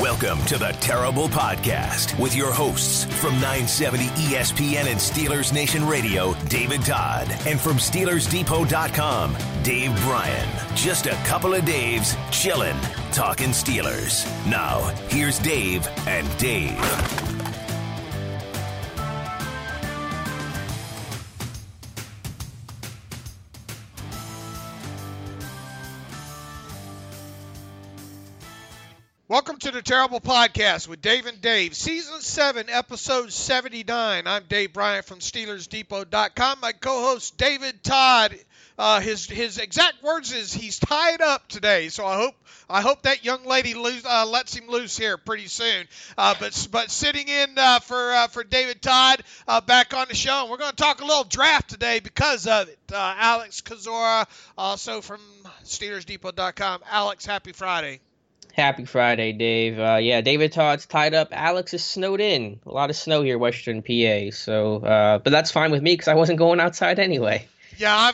Welcome to the Terrible Podcast with your hosts from 970 ESPN and Steelers Nation Radio, David Todd, and from SteelersDepot.com, Dave Bryan. Just a couple of Daves chilling, talking Steelers. Now, here's Dave and Dave. Welcome to the Terrible Podcast with Dave and Dave, Season 7, Episode 79. I'm Dave Bryant from SteelersDepot.com. My co-host, David Todd, his exact words is he's tied up today, so I hope that young lady lets him loose here pretty soon. But sitting in for David Todd back on the show, and we're going to talk a little draft today because of it. Alex Kozora, also from SteelersDepot.com. Alex, happy Friday. Happy Friday, Dave. Yeah, David Todd's tied up. Alex is snowed in. A lot of snow here, Western PA. So, but that's fine with me because I wasn't going outside anyway. Yeah,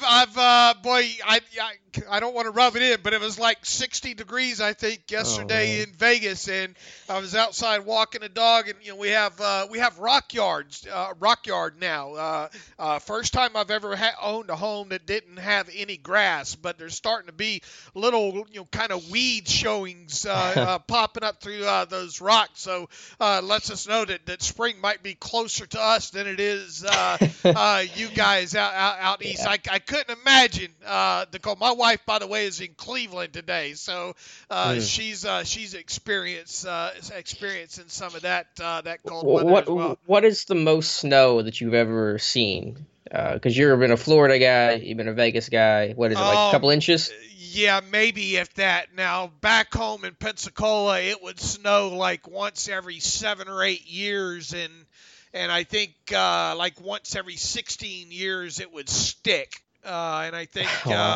I don't want to rub it in, but it was like 60 degrees, I think, yesterday in Vegas, and I was outside walking the dog, and we have rock yard now. First time I've ever owned a home that didn't have any grass, but there's starting to be little kind of weed showings popping up through those rocks. So lets us know that spring might be closer to us than it is you guys out east. I couldn't imagine Nicole. My wife, by the way, is in Cleveland today, so she's experiencing some of that cold weather as well. What is the most snow that you've ever seen? Because you've been a Florida guy, you've been a Vegas guy. What is it, like a couple inches? Yeah, maybe if that. Now, back home in Pensacola, it would snow like once every 7 or 8 years, and I think like once every 16 years it would stick. And I think,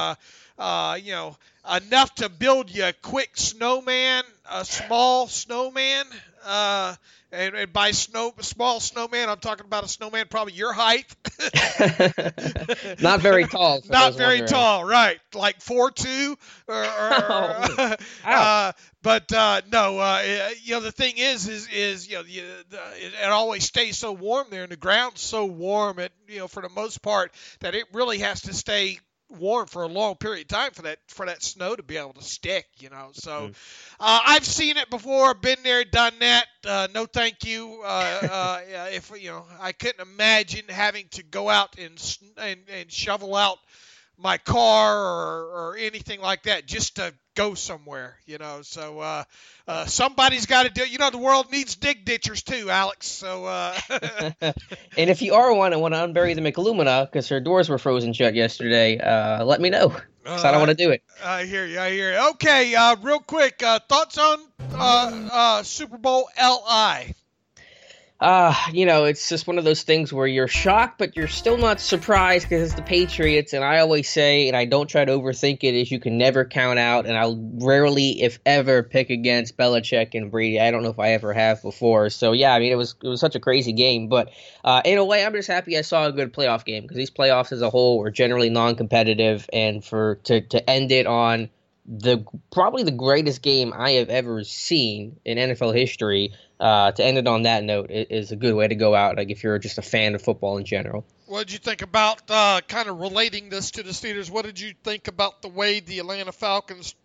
enough to build you a quick snowman, a small snowman. And by small snowman, I'm talking about a snowman probably your height. Not very tall. Not very tall, right? Like 4'2", but the thing is it always stays so warm there, and the ground's so warm, for the most part, that it really has to stay warm for a long period of time for that snow to be able to stick, So I've seen it before, been there, done that. No, thank you. If I couldn't imagine having to go out and shovel out my car or anything like that just to go somewhere, So somebody's got to do it. The world needs dig ditchers too, Alex. So and if you are one and want to unbury the McLumina because her doors were frozen shut yesterday, let me know because I don't want to do it. I hear you. Okay, real quick, thoughts on Super Bowl LI? It's just one of those things where you're shocked, but you're still not surprised because it's the Patriots. And I always say, and I don't try to overthink it, is you can never count out. And I'll rarely, if ever, pick against Belichick and Brady. I don't know if I ever have before. So, yeah, I mean, it was such a crazy game. But in a way, I'm just happy I saw a good playoff game because these playoffs as a whole were generally non-competitive. And to end it on probably the greatest game I have ever seen in NFL history, to end it on that note is a good way to go out, like if you're just a fan of football in general. What did you think about kind of relating this to the Steelers? What did you think about the way the Atlanta Falcons,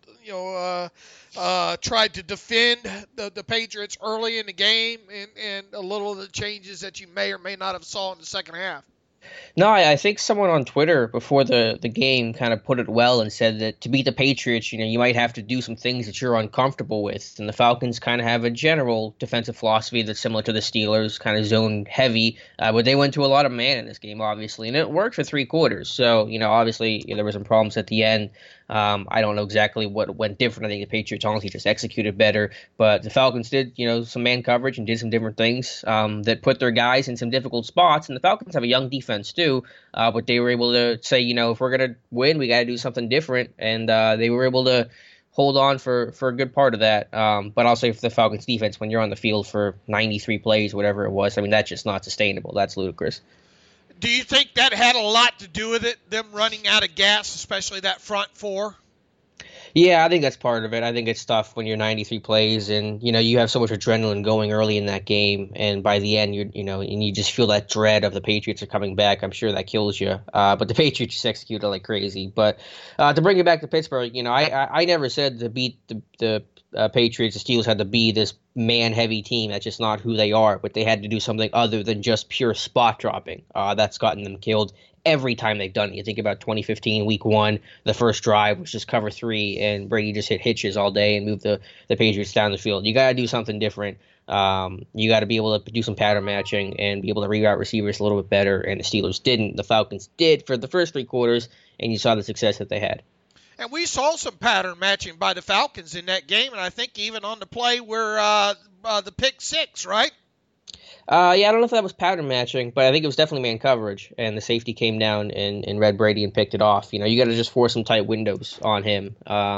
tried to defend the Patriots early in the game and a little of the changes that you may or may not have saw in the second half? No, I think someone on Twitter before the game kind of put it well and said that to beat the Patriots, you might have to do some things that you're uncomfortable with. And the Falcons kind of have a general defensive philosophy that's similar to the Steelers, kind of zone heavy. But they went to a lot of man in this game, obviously, and it worked for 3 quarters. So, obviously there were some problems at the end. I don't know exactly what went different. I think the Patriots honestly just executed better. But the Falcons did, some man coverage and did some different things that put their guys in some difficult spots. And the Falcons have a young defense too. But they were able to say, if we're going to win, we got to do something different. And they were able to hold on for a good part of that. But I'll say for the Falcons defense, when you're on the field for 93 plays, whatever it was, I mean, that's just not sustainable. That's ludicrous. Do you think that had a lot to do with it, them running out of gas, especially that front four? Yeah, I think that's part of it. I think it's tough when you're 93 plays and you have so much adrenaline going early in that game, and by the end and you just feel that dread of the Patriots are coming back. I'm sure that kills you. But the Patriots just executed like crazy. But to bring it back to Pittsburgh, I never said to beat the Patriots, the Steelers had to be this man-heavy team. That's just not who they are. But they had to do something other than just pure spot dropping. That's gotten them killed every time they've done it. You think about 2015, week 1, the first drive was just cover 3, and Brady just hit hitches all day and moved the Patriots down the field. You got to do something different. You got to be able to do some pattern matching and be able to reroute receivers a little bit better, and the Steelers didn't. The Falcons did for the first 3 quarters, and you saw the success that they had. And we saw some pattern matching by the Falcons in that game, and I think even on the play where the pick 6, right? Yeah, I don't know if that was pattern matching, but I think it was definitely man coverage, and the safety came down and read Brady and picked it off. You got to just force some tight windows on him.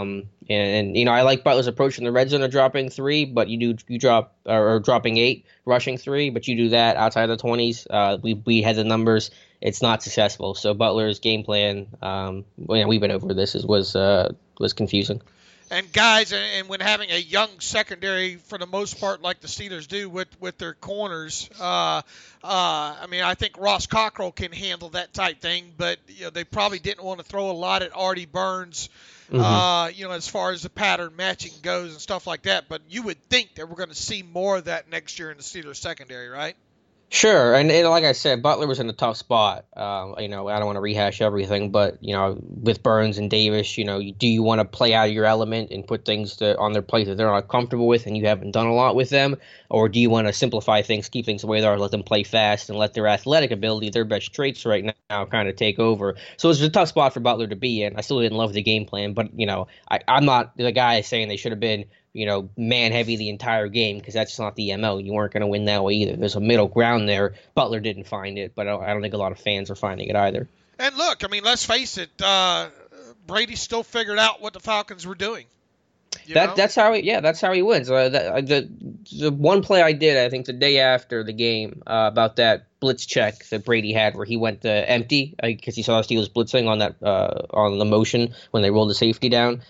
And I like Butler's approach in the red zone of dropping 3, but you drop or dropping 8, rushing 3, but you do that outside of the 20s. We had the numbers. It's not successful. So Butler's game plan, we've been over this, was confusing. And guys, and when having a young secondary for the most part, like the Steelers do with their corners, I think Ross Cockrell can handle that type thing, but they probably didn't want to throw a lot at Artie Burns, as far as the pattern matching goes and stuff like that. But you would think that we're going to see more of that next year in the Steelers secondary, right? Sure, and like I said, Butler was in a tough spot. I don't want to rehash everything, but with Burns and Davis, do you want to play out of your element and put things on their plate that they're not comfortable with, and you haven't done a lot with them, or do you want to simplify things, keep things the way they are, let them play fast, and let their athletic ability, their best traits right now, kind of take over? So it was a tough spot for Butler to be in. I still didn't love the game plan, but I'm not the guy saying they should have been man heavy the entire game, because that's just not the MO. You weren't going to win that way either. There's a middle ground there. Butler didn't find it, but I don't think a lot of fans are finding it either. And look, let's face it, Brady still figured out what the Falcons were doing. That's how he wins. The one play I did, I think the day after the game, about that blitz check that Brady had where he went empty because he saw the Steelers blitzing on that on the motion when they rolled the safety down.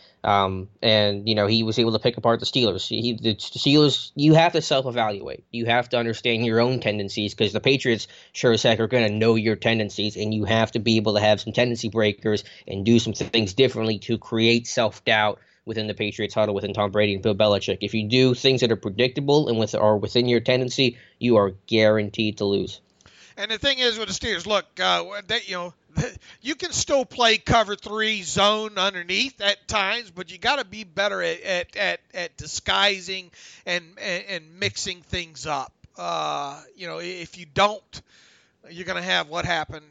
And he was able to pick apart the Steelers. The Steelers, you have to self-evaluate. You have to understand your own tendencies, because the Patriots sure as heck are going to know your tendencies, and you have to be able to have some tendency breakers and do some things differently to create self-doubt within the Patriots huddle, within Tom Brady and Bill Belichick. If you do things that are predictable and are within your tendency, you are guaranteed to lose. And the thing is with the Steelers, look, you can still play cover 3 zone underneath at times, but you got to be better at disguising and mixing things up. If you don't, you're going to have what happened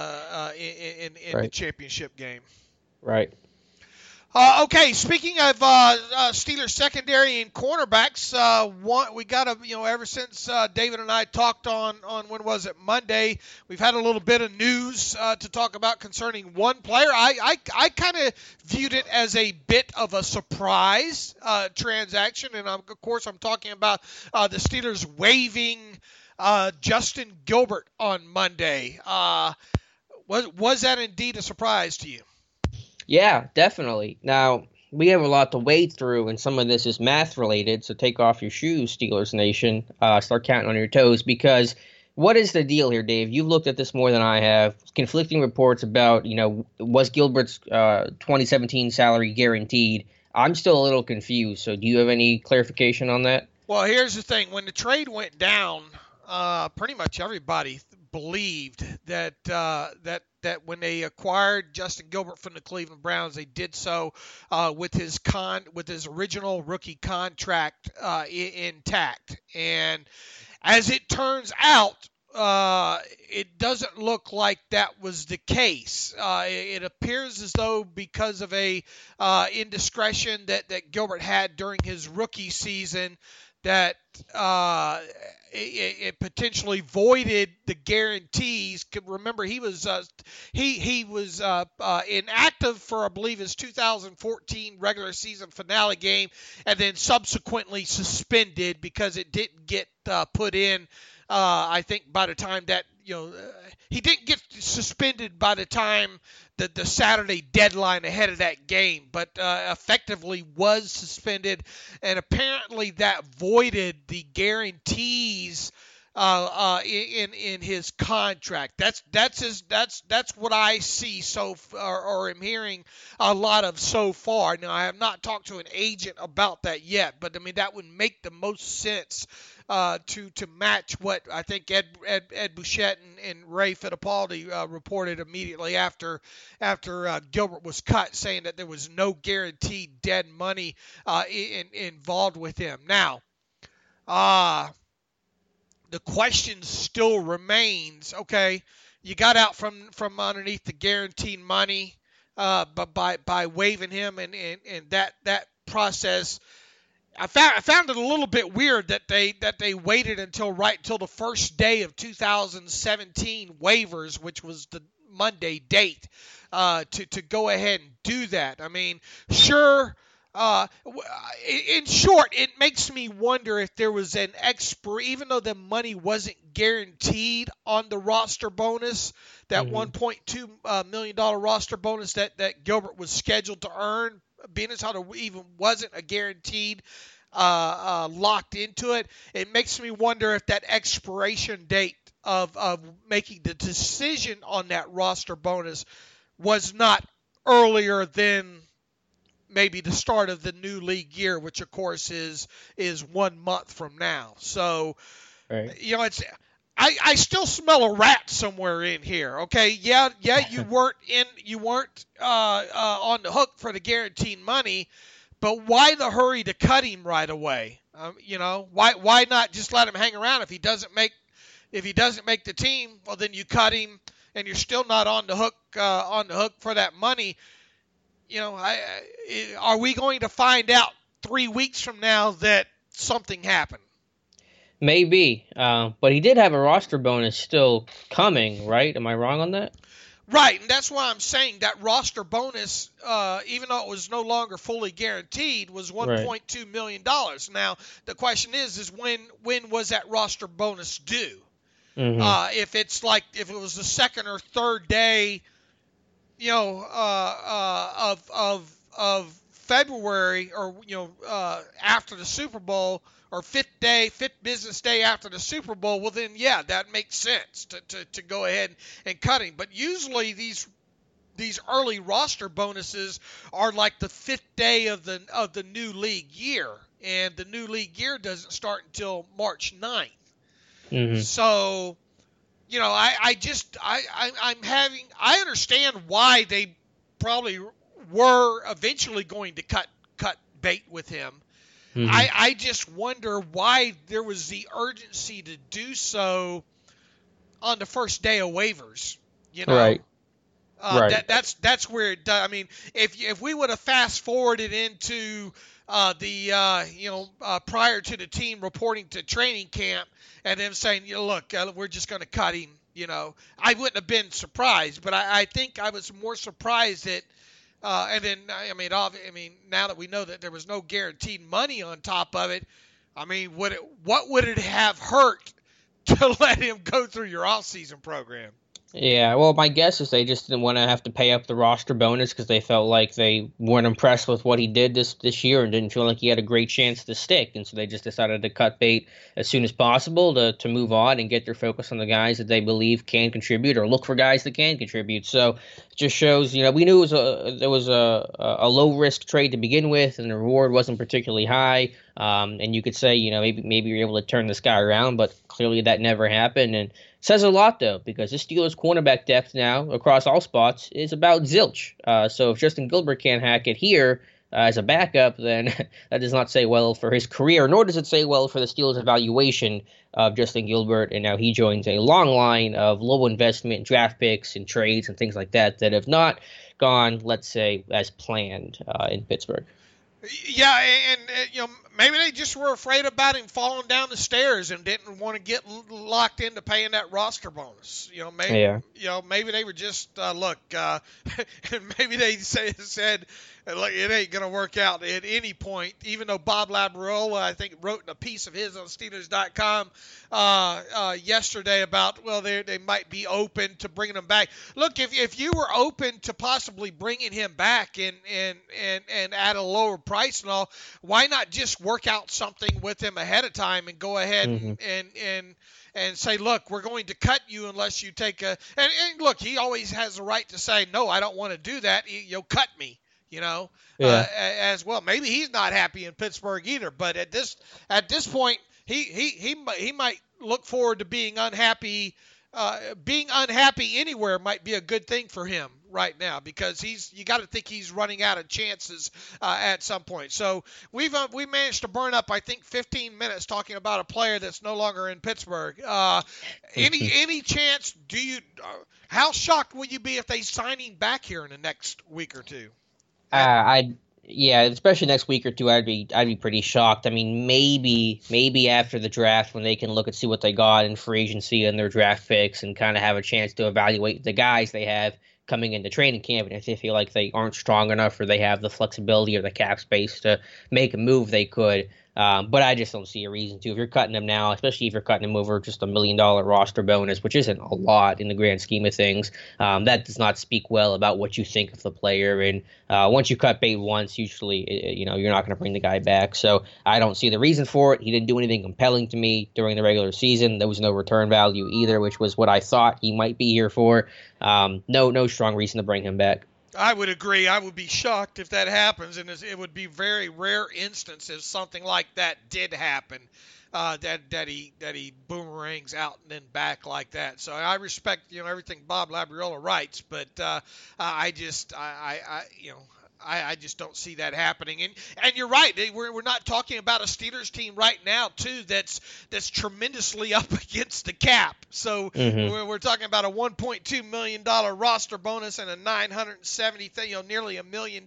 in right. the championship game. Right. Okay, speaking of Steelers secondary and cornerbacks, we got ever since David and I talked on when was it, Monday, we've had a little bit of news to talk about concerning one player. I kind of viewed it as a bit of a surprise transaction, and of course I'm talking about the Steelers waiving Justin Gilbert on Monday. Was that indeed a surprise to you? Yeah, definitely. Now, we have a lot to wade through, and some of this is math-related, so take off your shoes, Steelers Nation. Start counting on your toes, because what is the deal here, Dave? You've looked at this more than I have. Conflicting reports about, was Gilbert's 2017 salary guaranteed? I'm still a little confused, so do you have any clarification on that? Well, here's the thing. When the trade went down, pretty much everybody believed that when they acquired Justin Gilbert from the Cleveland Browns, they did so with his original rookie contract intact. And as it turns out, it doesn't look like that was the case. It appears as though because of a indiscretion that Gilbert had during his rookie season, that it potentially voided the guarantees. Remember, he was inactive for, I believe, his 2014 regular season finale game, and then subsequently suspended because it didn't get put in I think by the time that, he didn't get suspended by the time the Saturday deadline ahead of that game, but effectively was suspended, and apparently that voided the guarantees in his contract. That's what I see or am hearing a lot of so far. Now, I have not talked to an agent about that yet, but I mean that would make the most sense to match what I think Ed Bouchette and Ray Fittipaldi reported immediately after Gilbert was cut, saying that there was no guaranteed dead money involved with him. Now, the question still remains, okay, you got out from underneath the guaranteed money but by waiving him, and that process, I found it a little bit weird that they waited until the first day of 2017 waivers, which was the Monday date, to go ahead and do that. I mean, sure. In short, it makes me wonder if there was an expiry, even though the money wasn't guaranteed on the roster bonus, that $1.2 million roster bonus that Gilbert was scheduled to earn, being as how there even wasn't a guaranteed locked into it. It makes me wonder if that expiration date of making the decision on that roster bonus was not earlier than maybe the start of the new league year, which of course is 1 month from now. So, right. It's I still smell a rat somewhere in here. Okay, yeah, you weren't on the hook for the guaranteed money, but why the hurry to cut him right away? Why not just let him hang around? If he doesn't make the team, well then you cut him, and you're still not on the hook for that money. Are we going to find out 3 weeks from now that something happened? Maybe, but he did have a roster bonus still coming, right? Am I wrong on that? Right, and that's why I'm saying that roster bonus, even though it was no longer fully guaranteed, was $1.2 million. Now, the question is when was that roster bonus due? Mm-hmm. If it was the second or third day, of February, or after the Super Bowl, or fifth business day after the Super Bowl, well then that makes sense to go ahead and cut him. But usually these early roster bonuses are like the fifth day of the new league year, and the new league year doesn't start until March 9th. Mm-hmm. So, I understand why they probably were eventually going to cut bait with him. Mm-hmm. I just wonder why there was the urgency to do so on the first day of waivers. Right. Right. That's where it does. I mean, if we would have fast forwarded into prior to the team reporting to training camp and them saying, look, we're just going to cut him, I wouldn't have been surprised. But I think I was more surprised that, and then, now that we know that there was no guaranteed money on top of it, what would it have hurt to let him go through your off-season program? Yeah, well, my guess is they just didn't want to have to pay up the roster bonus because they felt like they weren't impressed with what he did this year and didn't feel like he had a great chance to stick. And so they just decided to cut bait as soon as possible to move on and get their focus on the guys that they believe can contribute, or look for guys that can contribute. So it just shows, we knew there was a low-risk trade to begin with, and the reward wasn't particularly high. And you could say, maybe you're able to turn this guy around, but clearly that never happened. And says a lot, though, because the Steelers' cornerback depth now across all spots is about zilch. So if Justin Gilbert can't hack it here as a backup, then that does not say well for his career, nor does it say well for the Steelers' evaluation of Justin Gilbert. And now he joins a long line of low investment draft picks and trades and things like that have not gone, let's say, as planned in Pittsburgh. Yeah, and maybe they just were afraid about him falling down the stairs and didn't want to get locked into paying that roster bonus. Maybe they were just look. Maybe they said. Like, it ain't going to work out at any point, even though Bob Labriola, I think, wrote in a piece of his on Steelers.com yesterday about, well, they might be open to bringing him back. Look, if you were open to possibly bringing him back and at a lower price and all, why not just work out something with him ahead of time and go ahead and say, look, we're going to cut you unless you take a – and look, he always has the right to say, no, I don't want to do that. You'll cut me. As well. Maybe he's not happy in Pittsburgh either. But at this point, he might look forward to being unhappy. Being unhappy anywhere might be a good thing for him right now, because you got to think he's running out of chances at some point. So we managed to burn up, I think, 15 minutes talking about a player that's no longer in Pittsburgh. Any chance? How shocked will you be if they sign him back here in the next week or two? Especially next week or two, I'd be pretty shocked. I mean, maybe after the draft, when they can look and see what they got in free agency and their draft picks, and kind of have a chance to evaluate the guys they have coming into training camp, and if they feel like they aren't strong enough or they have the flexibility or the cap space to make a move, they could. But I just don't see a reason to. If you're cutting him now, especially if you're cutting him over just $1 million roster bonus, which isn't a lot in the grand scheme of things, that does not speak well about what you think of the player. And once you cut bait once, usually you're not going to bring the guy back. So I don't see the reason for it. He didn't do anything compelling to me during the regular season. There was no return value either, which was what I thought he might be here for. No strong reason to bring him back. I would agree. I would be shocked if that happens, and it would be very rare instance if something like that did happen, that he boomerangs out and then back like that. So I respect everything Bob Labriola writes, but I just don't see that happening. And you're right. We're not talking about a Steelers team right now, too, that's tremendously up against the cap. So we're talking about a $1.2 million roster bonus and a $970,000, nearly $1 million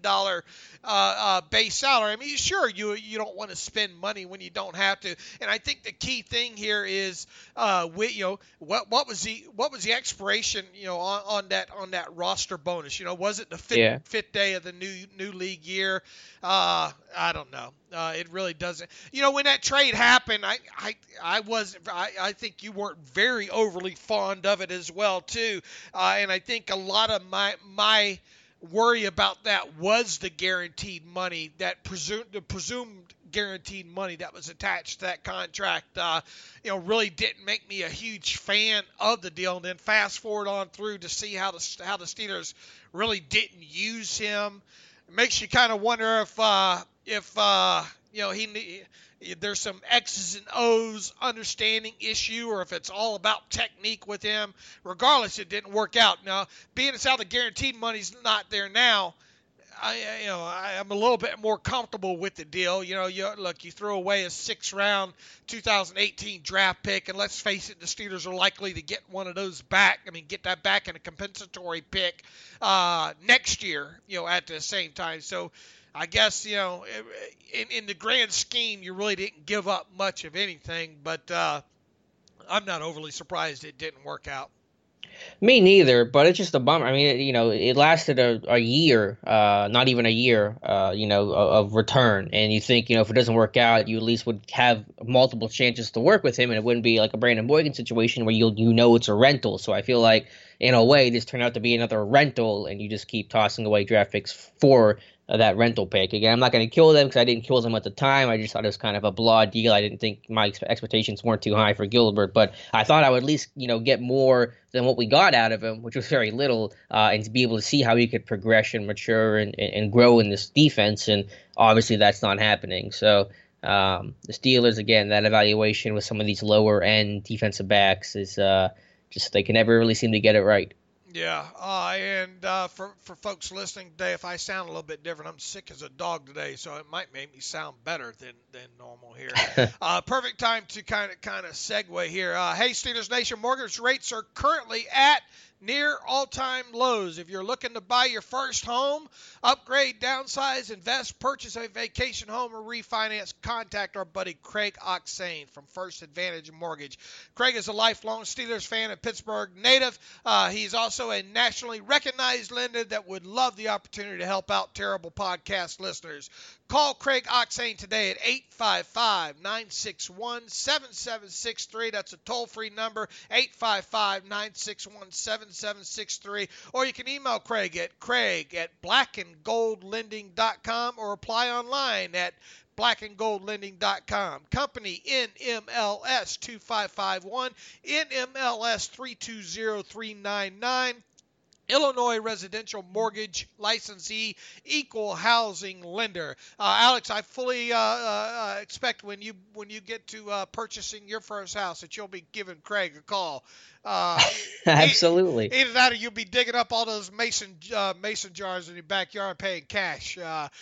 base salary. I mean, sure, you don't want to spend money when you don't have to. And I think the key thing here is, what was the expiration, on that roster bonus? Was it the fifth day of the new league year? I don't know. It really doesn't. When that trade happened, I think you weren't very overly fond of it as well too. And I think a lot of my worry about that was the guaranteed money, that presumed guaranteed money that was attached to that contract. Really didn't make me a huge fan of the deal. And then fast forward on through to see how the Steelers really didn't use him. It makes you kind of wonder if there's some X's and O's understanding issue, or if it's all about technique with him. Regardless, it didn't work out. Now, being as how the guaranteed money's not there now, I'm a little bit more comfortable with the deal. You throw away a 6th-round 2018 draft pick, and let's face it, the Steelers are likely to get one of those back. I mean, get that back in a compensatory pick next year, at the same time. So I guess, in the grand scheme, you really didn't give up much of anything, but I'm not overly surprised it didn't work out. Me neither, but it's just a bummer. I mean, it lasted a year, not even a year, of return. And you think, if it doesn't work out, you at least would have multiple chances to work with him, and it wouldn't be like a Brandon Boykin situation where it's a rental. So I feel like, in a way, this turned out to be another rental, and you just keep tossing away draft picks for that rental pick. Again, I'm not going to kill them because I didn't kill them at the time. I just thought it was kind of a blah deal. I didn't think my expectations weren't too high for Gilbert, but I thought I would at least, get more than what we got out of him, which was very little, and to be able to see how he could progress and mature and grow in this defense. And obviously that's not happening. So the Steelers, again, that evaluation with some of these lower end defensive backs is just, they can never really seem to get it right. Yeah, and for folks listening today, if I sound a little bit different, I'm sick as a dog today, so it might make me sound better than normal here. Perfect time to kind of segue here. Hey, Steelers Nation, mortgage rates are currently at near all-time lows. If you're looking to buy your first home, upgrade, downsize, invest, purchase a vacation home, or refinance, contact our buddy Craig Oxane from First Advantage Mortgage. Craig is a lifelong Steelers fan and Pittsburgh native. He's also a nationally recognized lender that would love the opportunity to help out terrible podcast listeners. Call Craig Oxane today at 855-961-7763. That's a toll-free number, 855-961-7763. Or you can email Craig at craig@blackandgoldlending.com or apply online at blackandgoldlending.com. Company NMLS 2551, NMLS 320399. Illinois residential mortgage licensee, equal housing lender. Alex, I fully expect when you get to purchasing your first house that you'll be giving Craig a call. Absolutely. Either that or you'll be digging up all those mason jars in your backyard paying cash.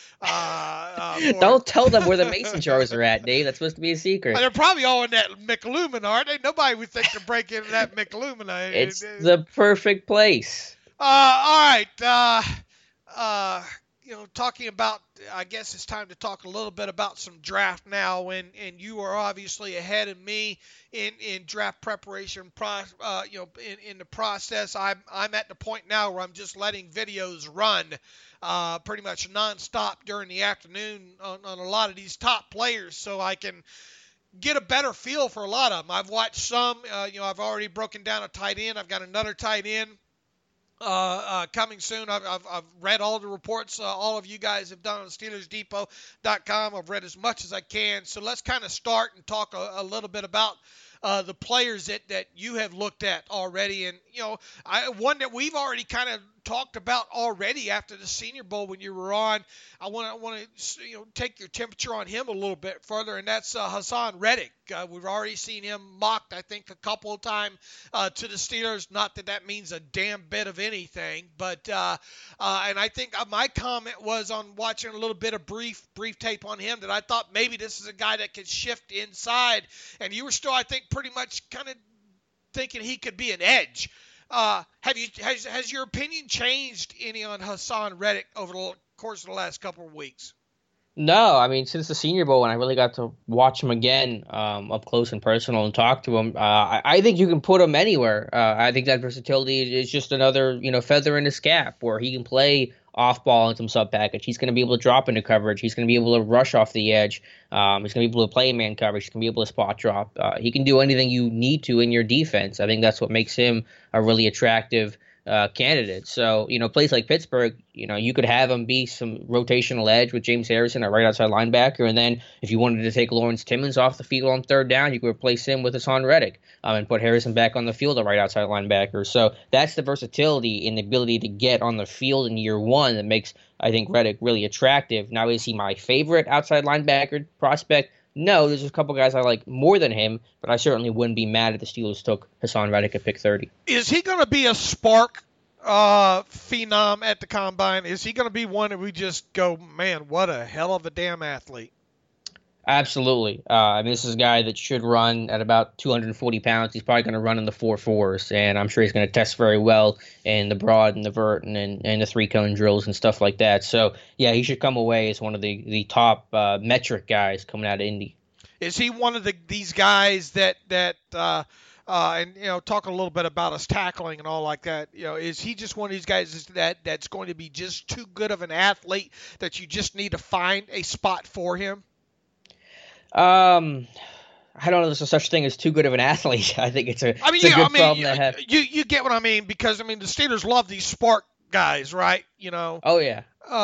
Don't tell them where the mason jars are at, Dave. That's supposed to be a secret. They're probably all in that McLumen, aren't they? Nobody would think to break into that McLumen. It's the perfect place. All right. Talking about, I guess it's time to talk a little bit about some draft now. And you are obviously ahead of me in draft preparation. In the process, I'm at the point now where I'm just letting videos run pretty much nonstop during the afternoon on a lot of these top players, so I can get a better feel for a lot of them. I've watched some. I've already broken down a tight end. I've got another tight end coming soon. I've read all the reports all of you guys have done on SteelersDepot.com. I've read as much as I can. So let's kind of start and talk a little bit about the players that you have looked at already. And, one that we've already kind of talked about already after the Senior Bowl when you were on. I want to take your temperature on him a little bit further, and that's Haason Reddick. We've already seen him mocked, I think, a couple of times to the Steelers. Not that means a damn bit of anything, but and I think my comment was on watching a little bit of brief tape on him that I thought maybe this is a guy that could shift inside, and you were still, I think, pretty much kind of thinking he could be an edge. Has your opinion changed any on Haason Reddick over the course of the last couple of weeks? No, I mean, since the Senior Bowl, when I really got to watch him again up close and personal and talk to him, I think you can put him anywhere. I think that versatility is just another, feather in his cap where he can play off ball in some sub package. He's going to be able to drop into coverage. He's going to be able to rush off the edge. He's going to be able to play man coverage. He's going to be able to spot drop. He can do anything you need to in your defense. I think that's what makes him a really attractive candidate. So, place like Pittsburgh, you could have him be some rotational edge with James Harrison at right outside linebacker. And then if you wanted to take Lawrence Timmons off the field on third down, you could replace him with Haason Reddick and put Harrison back on the field at right outside linebacker. So that's the versatility and the ability to get on the field in year one that makes, I think, Reddick really attractive. Now, is he my favorite outside linebacker prospect? No, there's a couple guys I like more than him, but I certainly wouldn't be mad if the Steelers took Haason Reddick at pick 30. Is he going to be a spark phenom at the Combine? Is he going to be one that we just go, man, what a hell of a damn athlete? Absolutely. This is a guy that should run at about 240 pounds. He's probably going to run in the 4.4s, and I'm sure he's going to test very well in the broad and the vert and the three-cone drills and stuff like that. So, yeah, he should come away as one of the top metric guys coming out of Indy. Is he one of these guys that talk a little bit about his tackling and all like that. Is he just one of these guys that's going to be just too good of an athlete that you just need to find a spot for him? I don't know if there's such thing as too good of an athlete. I think it's a good problem to have. You get what I mean, because the Steelers love these spark guys, right? Oh yeah.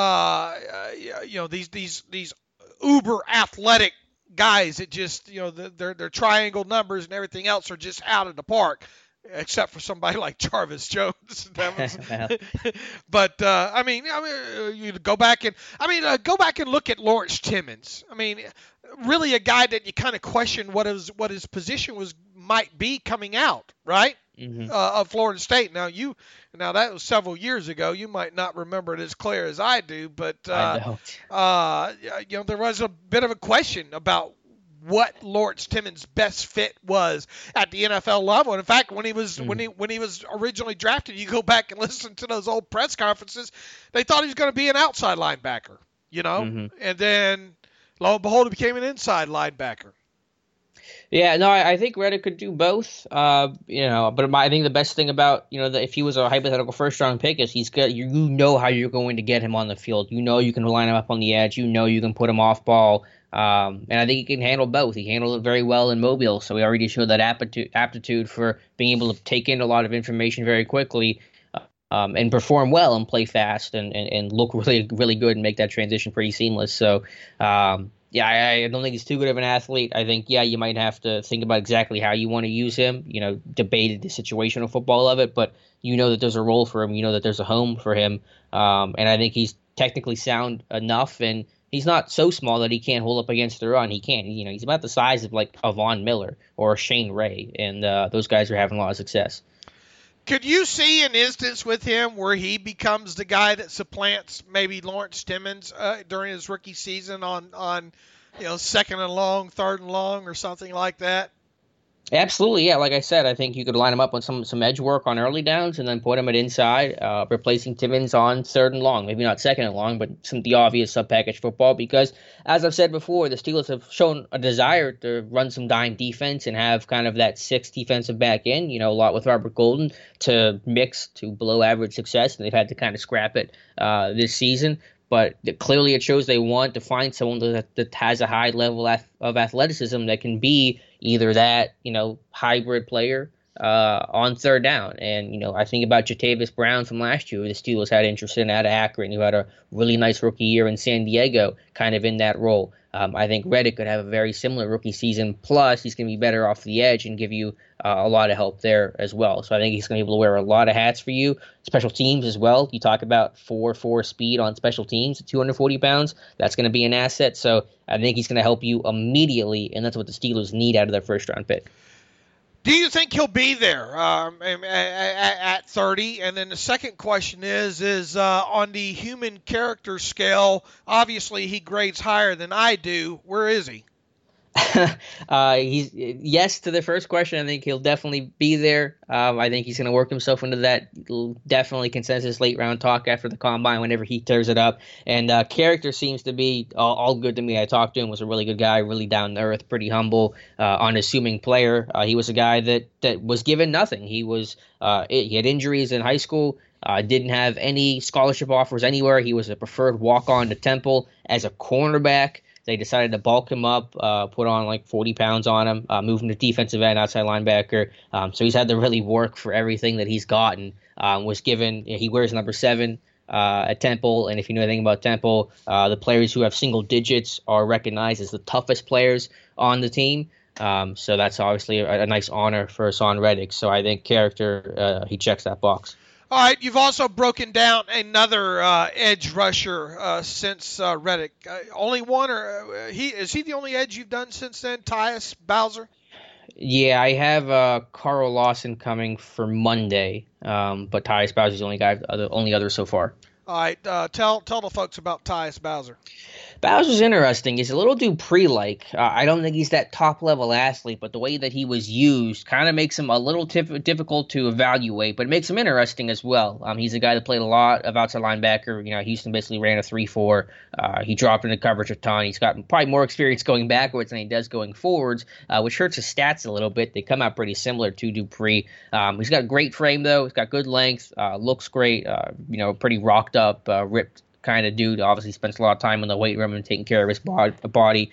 These uber athletic guys that just their triangle numbers and everything else are just out of the park, except for somebody like Jarvis Jones. But you go back and look at Lawrence Timmons. Really a guy that you kind of question what his position might be coming out, right? Mm-hmm. Of Florida State. Now that was several years ago. You might not remember it as clear as I do, but I don't. There was a bit of a question about what Lawrence Timmons' best fit was at the NFL level. And in fact, when he was originally drafted, you go back and listen to those old press conferences, they thought he was going to be an outside linebacker, and then lo and behold, he became an inside linebacker. Yeah, no, I think Reddick could do both. But I think the best thing about if he was a hypothetical first round pick is he's good. You know how you're going to get him on the field. You know you can line him up on the edge. You know you can put him off ball. And I think he can handle both. He handled it very well in Mobile, so he already showed that aptitude for being able to take in a lot of information very quickly. And perform well and play fast and look really, really good and make that transition pretty seamless. So, I don't think he's too good of an athlete. I think, you might have to think about exactly how you want to use him, debate the situational football of it, but that there's a role for him, that there's a home for him. And I think he's technically sound enough, and he's not so small that he can't hold up against the run. He can. He's about the size of like a Von Miller or a Shane Ray, and those guys are having a lot of success. Could you see an instance with him where he becomes the guy that supplants maybe Lawrence Timmons during his rookie season on second and long, third and long, or something like that? Absolutely, yeah. Like I said, I think you could line him up on some edge work on early downs and then put him at inside, replacing Timmons on third and long. Maybe not second and long, but the obvious sub-package football. Because, as I've said before, the Steelers have shown a desire to run some dime defense and have kind of that sixth defensive back end, a lot with Robert Golden to mix to below average success. And they've had to kind of scrap it this season. But clearly it shows they want to find someone that has a high level of athleticism that can be either that, hybrid player on third down. And, I think about Jatavis Brown from last year, who the Steelers had interest in out of Akron, who had a really nice rookie year in San Diego, kind of in that role. I think Reddick could have a very similar rookie season. Plus, he's going to be better off the edge and give you a lot of help there as well. So I think he's going to be able to wear a lot of hats for you. Special teams as well. You talk about 4.4 speed on special teams at 240 pounds. That's going to be an asset. So I think he's going to help you immediately, and that's what the Steelers need out of their first-round pick. Do you think he'll be there at 30? And then the second question is on the human character scale, obviously he grades higher than I do. Where is he? He's yes to the first question. I think he'll definitely be there. I think he's going to work himself into that definitely consensus late round talk after the combine whenever he tears it up. And character seems to be all good to me. I talked to him, was a really good guy, really down to earth, pretty humble, unassuming player. He was a guy that was given nothing. He had injuries in high school. Didn't have any scholarship offers anywhere. He was a preferred walk-on to Temple as a cornerback. They decided to bulk him up, put on like 40 pounds on him, move him to defensive end, outside linebacker. So he's had to really work for everything that he's gotten. Was given, he wears number 7 at Temple, and if you know anything about Temple, the players who have single digits are recognized as the toughest players on the team. So that's obviously a nice honor for Haason Reddick. So I think character, he checks that box. All right, you've also broken down another edge rusher since Reddick. Only one, or is he the only edge you've done since then? Tyus Bowser? Yeah, I have Carl Lawson coming for Monday, but Tyus Bowser is the only other so far. All right, tell the folks about Tyus Bowser. Bowser's interesting. He's a little Dupree-like. I don't think he's that top-level athlete, but the way that he was used kind of makes him a little difficult to evaluate, but it makes him interesting as well. He's a guy that played a lot of outside linebacker. Houston basically ran a 3-4. He dropped into coverage a ton. He's got probably more experience going backwards than he does going forwards, which hurts his stats a little bit. They come out pretty similar to Dupree. He's got a great frame, though. He's got good length, looks great, pretty rocked up, ripped kind of dude. Obviously spends a lot of time in the weight room and taking care of his body.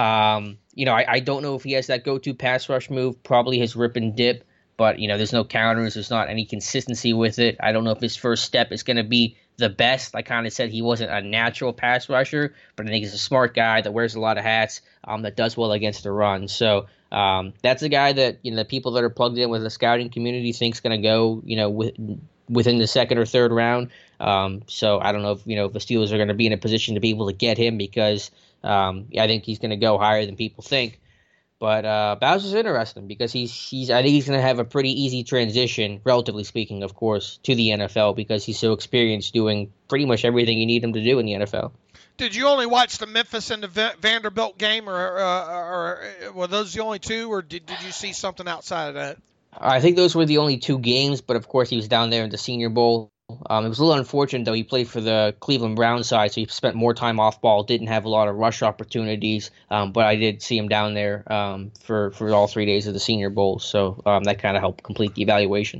I don't know if he has that go-to pass rush move, probably his rip and dip, but there's no counters, there's not any consistency with it. I don't know if his first step is going to be the best. I kind of said he wasn't a natural pass rusher, but I think he's a smart guy that wears a lot of hats, that does well against the run. So that's a guy that the people that are plugged in with the scouting community think's going to go within the second or third round. So I don't know if the Steelers are going to be in a position to be able to get him because I think he's going to go higher than people think. But Bowser's interesting because I think he's going to have a pretty easy transition, relatively speaking, of course, to the NFL because he's so experienced doing pretty much everything you need him to do in the NFL. Did you only watch the Memphis and the Vanderbilt game, or were those the only two, or did you see something outside of that? I think those were the only two games, but of course he was down there in the Senior Bowl. It was a little unfortunate, though. He played for the Cleveland Browns side, so he spent more time off ball, didn't have a lot of rush opportunities, but I did see him down there for all 3 days of the Senior Bowl, so that kind of helped complete the evaluation.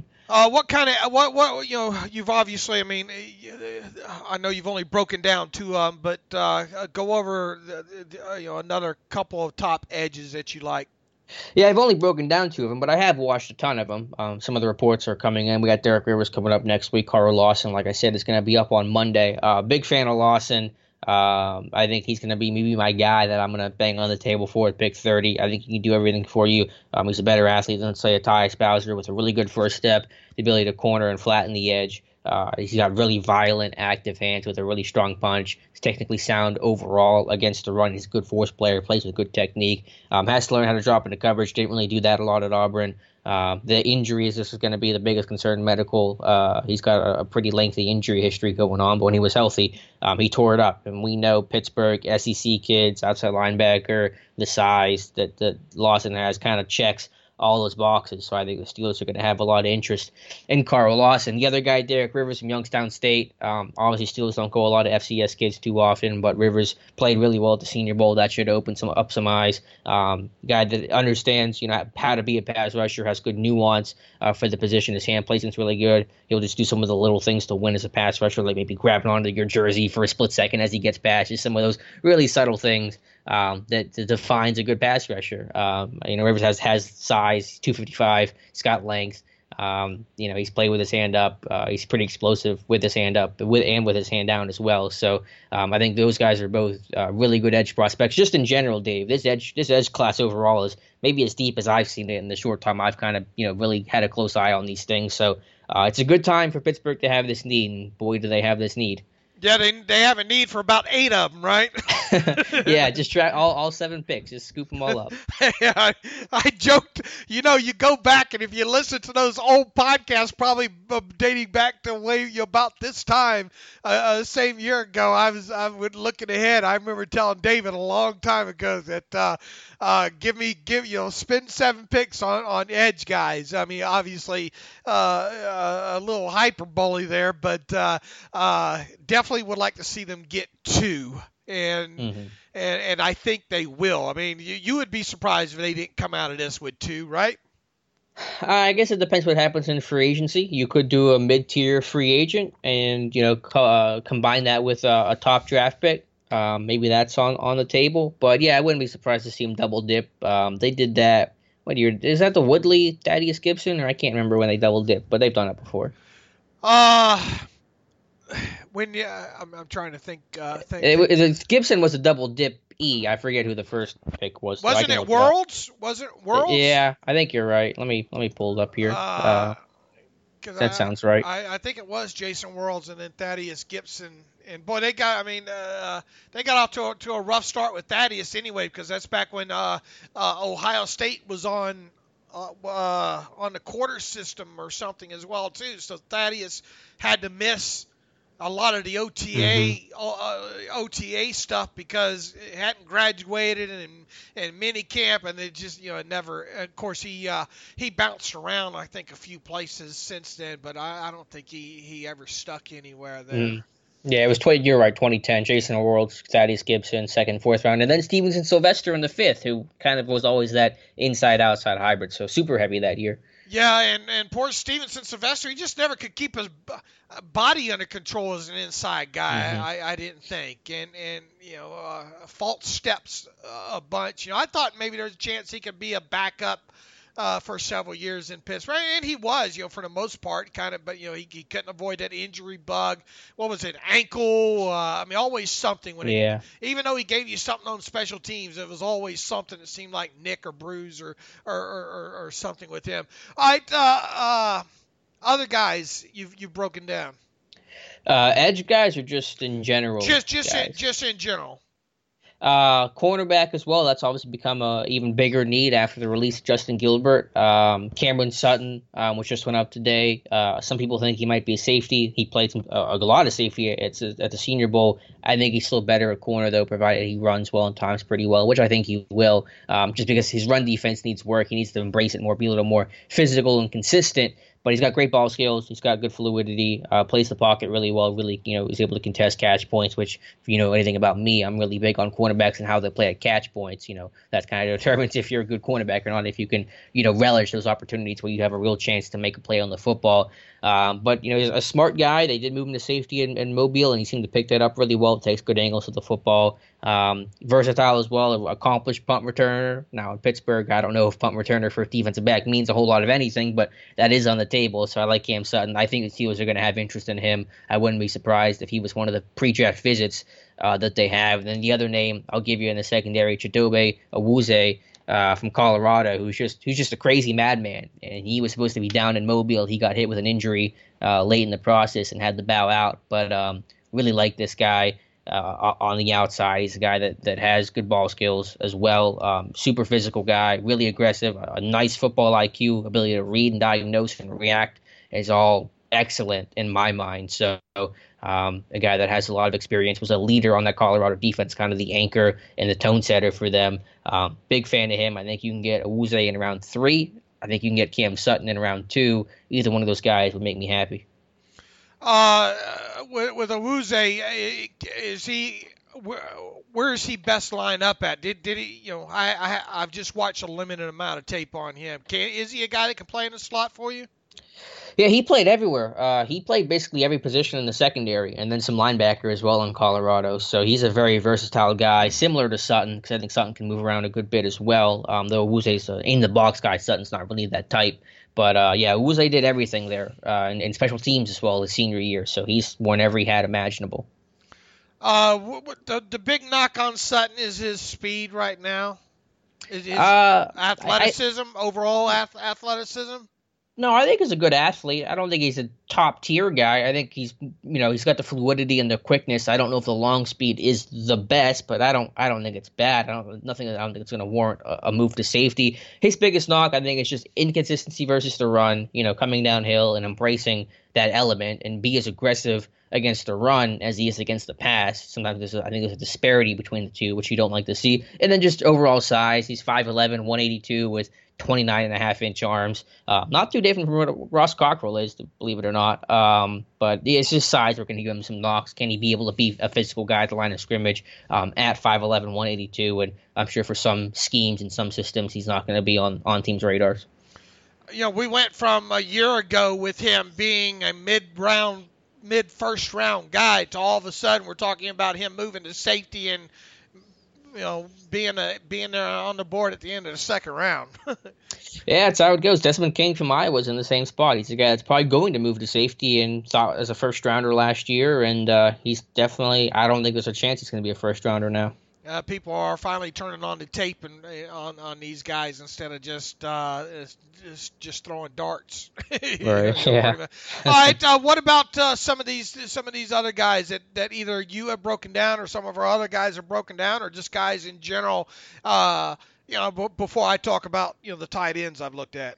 What you've obviously, I know you've only broken down two of them, but go over another couple of top edges that you like. Yeah, I've only broken down two of them, but I have watched a ton of them. Some of the reports are coming in. We got Derek Rivers coming up next week. Carl Lawson, like I said, is going to be up on Monday. Big fan of Lawson. I think he's going to be maybe my guy that I'm going to bang on the table for at pick 30. I think he can do everything for you. He's a better athlete than, say, a Tyus Bowser with a really good first step, the ability to corner and flatten the edge. He's got really violent, active hands with a really strong punch. He's technically sound overall against the run. He's a good force player, plays with good technique. Has to learn how to drop into coverage. Didn't really do that a lot at Auburn. The injuries, this is going to be the biggest concern medical. He's got a pretty lengthy injury history going on, but when he was healthy, he tore it up. And we know Pittsburgh, SEC kids, outside linebacker, the size that Lawson has kind of checks all those boxes. So I think the Steelers are going to have a lot of interest in Carl Lawson. The other guy, Derek Rivers from Youngstown State. Obviously, Steelers don't go a lot of FCS kids too often, but Rivers played really well at the Senior Bowl. That should open up some eyes. Guy that understands, how to be a pass rusher, has good nuance for the position. His hand placement's really good. He'll just do some of the little things to win as a pass rusher, like maybe grabbing onto your jersey for a split second as he gets past. Just some of those really subtle things that defines a good pass rusher. Rivers has size, 255. He's got length. He's played with his hand up. He's pretty explosive with his hand up, with his hand down as well. So I think those guys are both really good edge prospects. Just in general, Dave, this edge class overall is maybe as deep as I've seen it in the short time I've kind of really had a close eye on these things. So it's a good time for Pittsburgh to have this need, and boy, do they have this need. Yeah, they have a need for about 8 of them, right? Yeah, just try all 7 picks. Just scoop them all up. Yeah, I joked. You go back, and if you listen to those old podcasts, probably dating back to about this time, same year ago, I was looking ahead. I remember telling David a long time ago that spend 7 picks on edge guys. I mean, obviously a little hyperbole there, but definitely would like to see them get 2. And I think they will. I mean, you would be surprised if they didn't come out of this with 2, right? I guess it depends what happens in free agency. You could do a mid-tier free agent and combine that with a top draft pick. Maybe that's on the table. But yeah, I wouldn't be surprised to see them double dip. They did that. What year is that? The Woodley, Thaddeus Gibson, or I can't remember when they double dip, but they've done it before. I'm trying to think. Gibson was a double dip E. I forget who the first pick was. Wasn't it Worlds? Was it Worlds? Yeah, I think you're right. Let me pull it up here. That sounds right. I think it was Jason Worlds and then Thaddeus Gibson. And boy, they got off to a rough start with Thaddeus anyway, because that's back when Ohio State was on the quarter system or something as well too. So Thaddeus had to miss a lot of the OTA stuff because it hadn't graduated and mini camp, and it just never. Of course, he bounced around I think a few places since then, but I don't think he ever stuck anywhere there. Yeah, it was you're right, 2010. Jason Worlds, Thaddeus Gibson, 2nd, 4th round, and then Stevenson Sylvester in the 5th, who kind of was always that inside-outside hybrid, so super heavy that year. Yeah, and poor Stevenson Sylvester, he just never could keep his body under control as an inside guy. I didn't think, and false steps a bunch. I thought maybe there's a chance he could be a backup for several years in Pittsburgh, and he was, for the most part, kind of, but he couldn't avoid that injury bug. What was it, ankle? Always something when even though he gave you something on special teams, it was always something that seemed like nick or bruise or something with him. All right, other guys you've broken down. Edge guys or just in general? Just in general. Cornerback as well. That's obviously become a even bigger need after the release of Justin Gilbert. Cameron Sutton, which just went up today. Some people think he might be a safety. He played a lot of safety at the Senior Bowl. I think he's still better at corner, though, provided he runs well and times pretty well, which I think he will, just because his run defense needs work. He needs to embrace it more, be a little more physical and consistent. But he's got great ball skills. He's got good fluidity. Plays the pocket really well. Really, is able to contest catch points. Which, if you know anything about me, I'm really big on cornerbacks and how they play at catch points. That kind of determines if you're a good cornerback or not. If you can, relish those opportunities where you have a real chance to make a play on the football. But he's a smart guy. They did move him to safety in Mobile, and he seemed to pick that up really well. Takes good angles to the football. Versatile as well. Accomplished punt returner. Now in Pittsburgh, I don't know if punt returner for defensive back means a whole lot of anything, but that is on the table. So I like Cam Sutton. I think the Steelers are going to have interest in him. I wouldn't be surprised if he was one of the pre-draft visits that they have. And then the other name I'll give you in the secondary, Chidobe Awuzie. From Colorado, who's just a crazy madman, and he was supposed to be down in Mobile. He got hit with an injury late in the process and had to bow out. But really like this guy on the outside. He's a guy that has good ball skills as well. Super physical guy, really aggressive, a nice football IQ, ability to read and diagnose and react is all excellent in my mind. So a guy that has a lot of experience, was a leader on that Colorado defense, kind of the anchor and the tone setter for them. Big fan of him. I think you can get Awuzie in round 3. I think you can get Cam Sutton in round 2. Either one of those guys would make me happy. With Awuzie, where is he best line up at? Did he? I've just watched a limited amount of tape on him. Is he a guy that can play in the slot for you? Yeah, he played everywhere. He played basically every position in the secondary, and then some linebacker as well in Colorado. So he's a very versatile guy, similar to Sutton, because I think Sutton can move around a good bit as well. Though Awuzie's an in-the-box guy, Sutton's not really that type. But Awuzie did everything there, in special teams as well his senior year. So he's worn every hat imaginable. The big knock on Sutton is his speed right now. Is athleticism, overall athleticism? No, I think he's a good athlete. I don't think he's a top tier guy. I think he's got the fluidity and the quickness. I don't know if the long speed is the best, but I don't think it's bad. I don't think it's going to warrant a move to safety. His biggest knock, I think, is just inconsistency versus the run. Coming downhill and embracing that element and be as aggressive against the run as he is against the pass. Sometimes I think there's a disparity between the two, which you don't like to see. And then just overall size, he's 5'11", 182 with 29.5-inch arms. Not too different from what Ross Cockrell is, believe it or not. But it's just size. We're going to give him some knocks. Can he be able to be a physical guy at the line of scrimmage at 5'11", 182? And I'm sure for some schemes and some systems, he's not going to be on teams' radars. We went from a year ago with him being a mid-first round guy to all of a sudden we're talking about him moving to safety and being there on the board at the end of the second round. Yeah, that's how it goes. Desmond King from Iowa was in the same spot. He's a guy that's probably going to move to safety and thought as a first rounder last year, and he's definitely. I don't think there's a chance he's going to be a first rounder now. People are finally turning on the tape and on these guys instead of just throwing darts. Right. Yeah. All right. What about some of these other guys that either you have broken down or some of our other guys have broken down, or just guys in general? Before I talk about the tight ends I've looked at.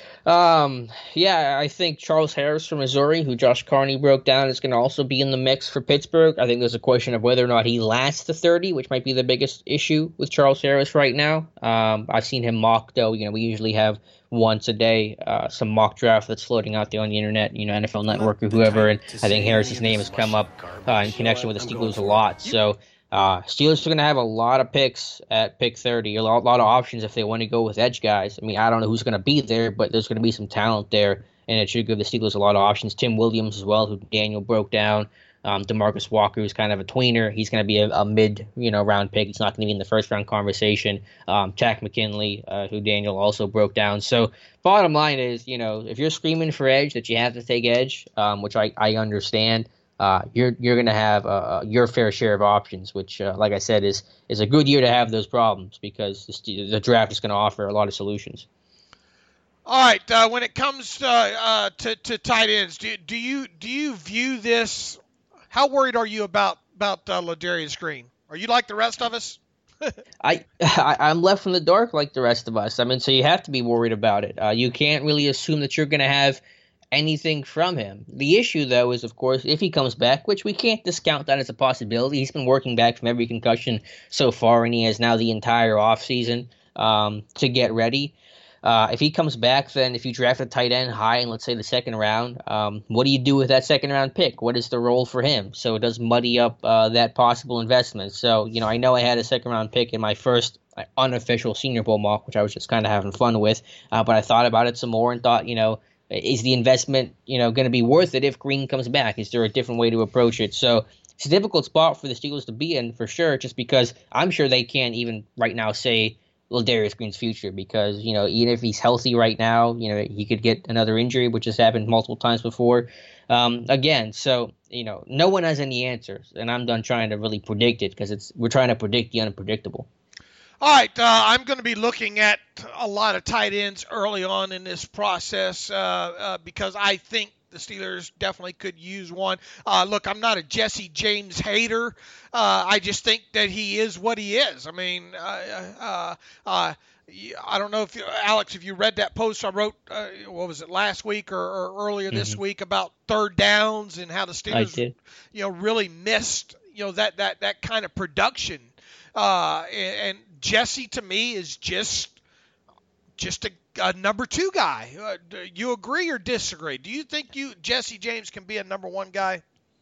I think Charles Harris from Missouri, who Josh Carney broke down, is going to also be in the mix for Pittsburgh. I think there's a question of whether or not he lasts the 30, which might be the biggest issue with Charles Harris right now. I've seen him mock, though. We usually have once a day some mock draft that's floating out there on the internet, NFL Network or whoever, and I think Harris's name has come up in connection with the Steelers a lot. So Steelers are going to have a lot of picks at pick 30, a lot of options if they want to go with edge guys. I mean, I don't know who's going to be there, but there's going to be some talent there, and it should give the Steelers a lot of options. Tim Williams as well, who Daniel broke down. DeMarcus Walker, who's kind of a tweener. He's going to be a mid, round pick. He's not going to be in the first round conversation. Takk McKinley, who Daniel also broke down. So bottom line is, if you're screaming for edge that you have to take edge, which I understand, you're going to have your fair share of options, which, like I said, is a good year to have those problems because the draft is going to offer a lot of solutions. All right, when it comes to tight ends, do you view this? How worried are you about Ladarius Green? Are you like the rest of us? I'm left in the dark like the rest of us. I mean, so you have to be worried about it. You can't really assume that you're going to have anything from him. The issue, though, is, of course, if he comes back, which we can't discount that as a possibility. He's been working back from every concussion so far, and he has now the entire offseason to get ready. If he comes back, then if you draft a tight end high in, let's say, the second round, what do you do with that second-round pick? What is the role for him? So it does muddy up that possible investment. So, I know I had a second-round pick in my first unofficial Senior Bowl mock, which I was just kind of having fun with, but I thought about it some more and thought, is the investment, going to be worth it if Green comes back? Is there a different way to approach it? So it's a difficult spot for the Steelers to be in, for sure, just because I'm sure they can't even right now say Ladarius Green's future, because even if he's healthy right now, he could get another injury, which has happened multiple times before. Again, so no one has any answers, and I'm done trying to really predict it, because we're trying to predict the unpredictable. All right, I'm going to be looking at a lot of tight ends early on in this process because I think the Steelers definitely could use one. Look, I'm not a Jesse James hater. I just think that he is what he is. I mean, I don't know if Alex, if you read that post I wrote, what was it, last week or earlier this week about third downs and how the Steelers, really missed, that kind of production. And Jesse, to me, is just a number two guy. Do you agree or disagree? Do you think Jesse James can be a number one guy?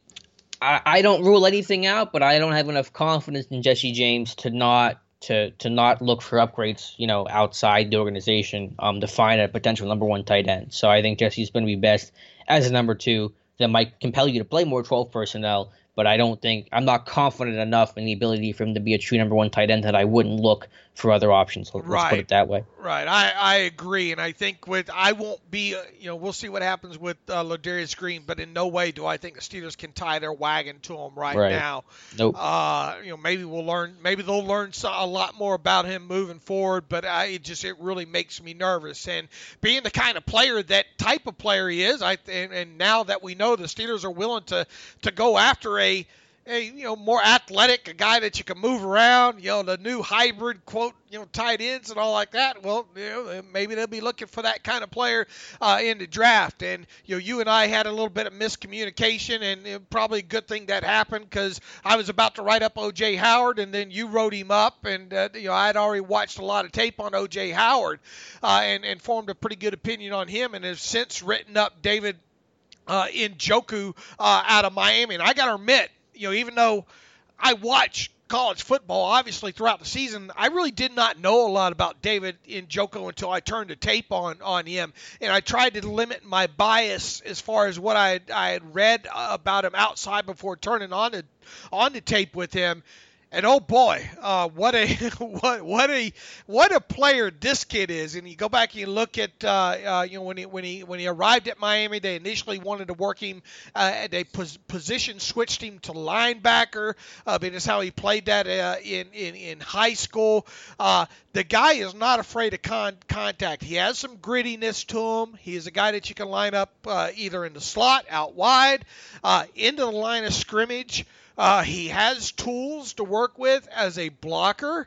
I don't rule anything out, but I don't have enough confidence in Jesse James to not look for upgrades, outside the organization, to find a potential number one tight end. So I think Jesse's going to be best as a number two. That might compel you to play more 12 personnel. But I'm not confident enough in the ability for him to be a true number one tight end that I wouldn't look for other options. Let's put it that way. Right. I agree. And I think I won't be, we'll see what happens with Ladarius Green, but in no way do I think the Steelers can tie their wagon to him right now. Nope. Maybe they'll learn a lot more about him moving forward, but it really makes me nervous. And being the kind of player, that type of player he is, and now that we know the Steelers are willing to go after a more athletic, a guy that you can move around, the new hybrid quote, tight ends and all like that. Well, maybe they'll be looking for that kind of player in the draft. And you and I had a little bit of miscommunication, and probably a good thing that happened, because I was about to write up O.J. Howard, and then you wrote him up, and I had already watched a lot of tape on O.J. Howard and formed a pretty good opinion on him, and have since written up David Njoku out of Miami. And I got to admit, even though I watch college football, obviously, throughout the season, I really did not know a lot about David Njoku until I turned the tape on him. And I tried to limit my bias as far as what I had read about him outside before turning on the tape with him. And oh boy, what a player this kid is! And you go back and you look at when he arrived at Miami, they initially wanted to work him. They position switched him to linebacker. Because how he played that in high school. The guy is not afraid of contact. He has some grittiness to him. He is a guy that you can line up either in the slot, out wide, into the line of scrimmage. He has tools to work with as a blocker.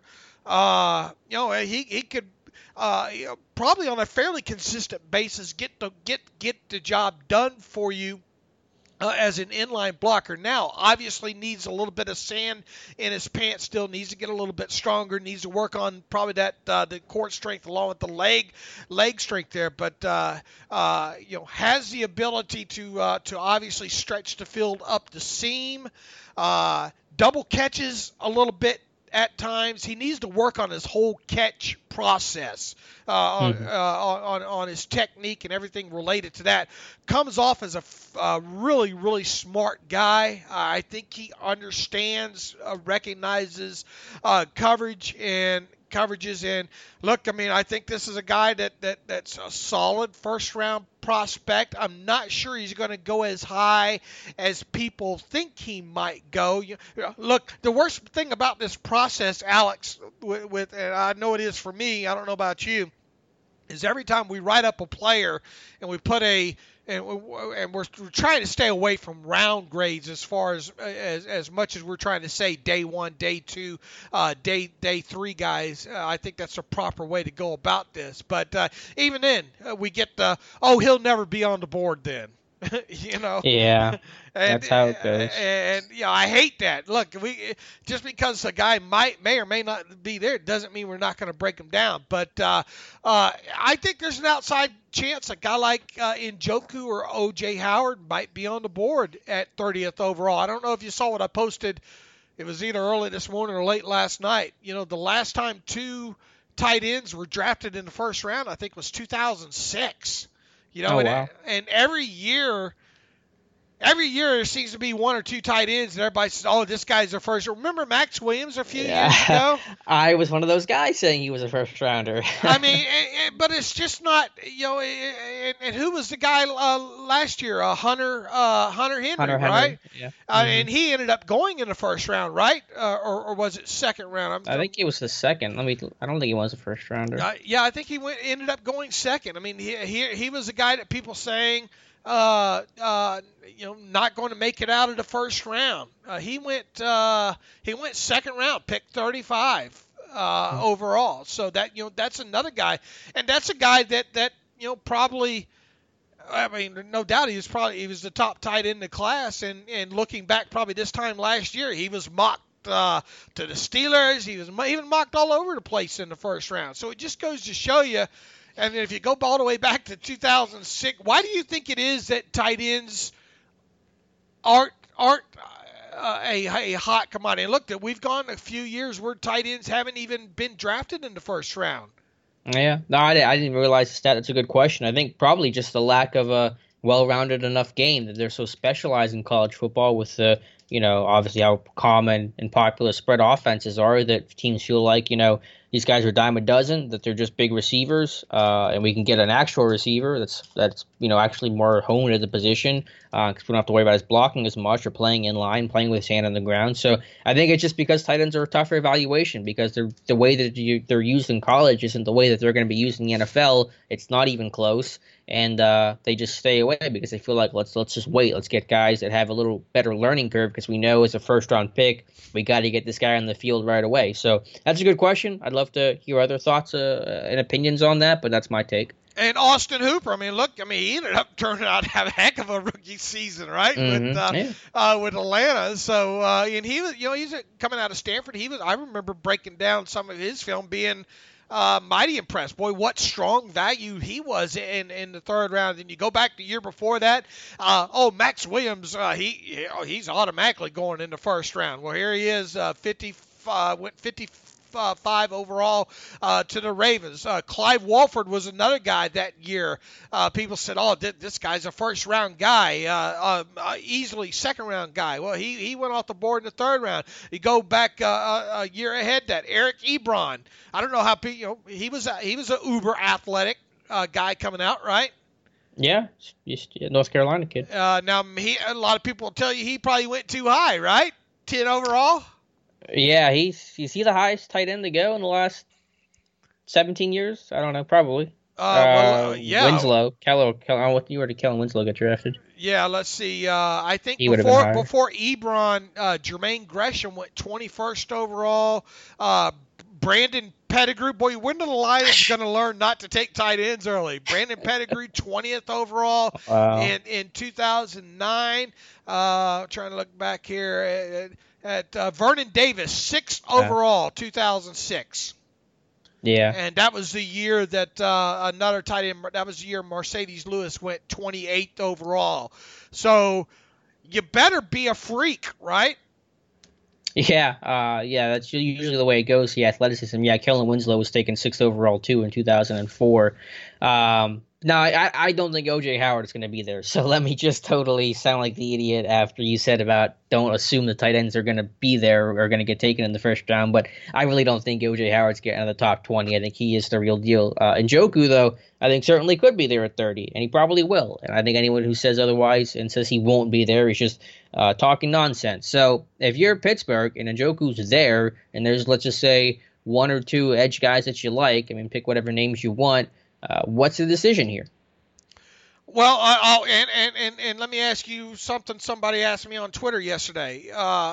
He could probably on a fairly consistent basis get the job done for you as an inline blocker. Now, obviously needs a little bit of sand in his pants still, needs to get a little bit stronger, needs to work on probably that the core strength along with the leg strength there, but has the ability to obviously stretch the field up the seam, double catches a little bit at times. He needs to work on his whole catch process, on his technique and everything related to that. Comes off as a really, really smart guy. I think he understands, recognizes coverages. And look, I mean, I think this is a guy that's a solid first-round prospect. I'm not sure he's going to go as high as people think he might go. Look, the worst thing about this process, Alex, and I know it is for me, I don't know about you, is every time we write up a player and we put and we're trying to stay away from round grades as far as much as we're trying to say day 1, day 2, day 3 guys. I think that's a proper way to go about this. But even then, we get he'll never be on the board then. Yeah, and, that's how it goes. And I hate that. Look, just because a guy may or may not be there doesn't mean we're not going to break him down. But I think there's an outside chance a guy like Njoku or O.J. Howard might be on the board at 30th overall. I don't know if you saw what I posted. It was either early this morning or late last night. The last time 2 tight ends were drafted in the first round, I think, was 2006. Wow. And every year there seems to be 1 or 2 tight ends, and everybody says, "Oh, this guy's a first." Remember Max Williams a few years ago? I was one of those guys saying he was a first rounder. I mean, but it's just not, And who was the guy last year? Hunter Henry, right? Yeah. And he ended up going in the first round, right? Or was it second round? I think it was the second. I don't think he was a first rounder. I think he ended up going second. I mean, he was a guy that people saying, not going to make it out of the first round. He went second round, pick 35 overall. So that that's another guy, and that's a guy that probably. I mean, no doubt he was the top tight end in the class, and looking back, probably this time last year, he was mocked to the Steelers. He was even mocked all over the place in the first round. So it just goes to show you. And if you go all the way back to 2006, why do you think it is that tight ends aren't a hot commodity? And look, we've gone a few years where tight ends haven't even been drafted in the first round. Yeah, no, I didn't realize the stat. That's a good question. I think probably just the lack of a well-rounded enough game that they're so specialized in college football with the, obviously how common and popular spread offenses are, that teams feel like, these guys are a dime a dozen, that they're just big receivers, and we can get an actual receiver that's actually more honed at the position, because we don't have to worry about his blocking as much or playing in line, playing with his hand on the ground. So I think it's just because tight ends are a tougher evaluation, because the way that they're used in college isn't the way that they're going to be used in the NFL. It's not even close. And they just stay away because they feel like let's just wait. Let's get guys that have a little better learning curve, because we know as a first-round pick, we got to get this guy on the field right away. So that's a good question. I'd love to hear other thoughts and opinions on that, but that's my take. And Austin Hooper, he ended up turning out to have a heck of a rookie season, right? Mm-hmm. With Atlanta. So, and he was, he's coming out of Stanford. I remember breaking down some of his film, being mighty impressed. Boy, what strong value he was in the third round. And you go back the year before that. Max Williams, he's automatically going in the first round. Well, here he is, 55 overall to the Ravens. Clive Walford was another guy that year. People said, this guy's a first-round guy, easily second-round guy. Well, he went off the board in the third round. You go back a year ahead, that Eric Ebron. I don't know how he was an uber athletic guy coming out, right? Yeah, North Carolina kid. Now a lot of people will tell you he probably went too high, right? 10 overall. Yeah, is he the highest tight end to go in the last 17 years? I don't know, probably. Yeah. Winslow, where did Kellen Winslow get drafted? Yeah, let's see. I think before Ebron, Jermaine Gresham went 21st overall. Brandon Pettigrew, boy, when are the Lions going to learn not to take tight ends early? Brandon Pettigrew, 20th overall in 2009. Trying to look back here at Vernon Davis, 6th overall, 2006. Yeah. And that was the year that another tight end, that was the year Mercedes Lewis went 28th overall. So you better be a freak, right? Yeah, that's usually the way it goes, the athleticism. Yeah, Kellen Winslow was taken 6th overall, too, in 2004. No, I don't think O.J. Howard is going to be there. So let me just totally sound like the idiot after you said about don't assume the tight ends are going to be there or are going to get taken in the first round. But I really don't think O.J. Howard's getting out of the top 20. I think he is the real deal. Njoku, though, I think certainly could be there at 30, and he probably will. And I think anyone who says otherwise and says he won't be there is just talking nonsense. So if you're Pittsburgh and Njoku's there, and there's, let's just say, 1 or 2 edge guys that you like, pick whatever names you want, What's the decision here? Well, and let me ask you something. Somebody asked me on Twitter yesterday.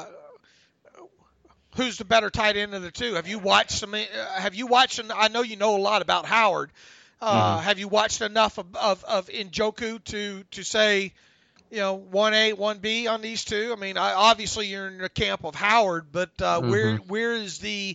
Who's the better tight end of the two? Have you watched some? Have you watched? I know you know a lot about Howard. Have you watched enough of Njoku to say, 1A, 1B on these two? I mean, obviously you're in the camp of Howard, but where's the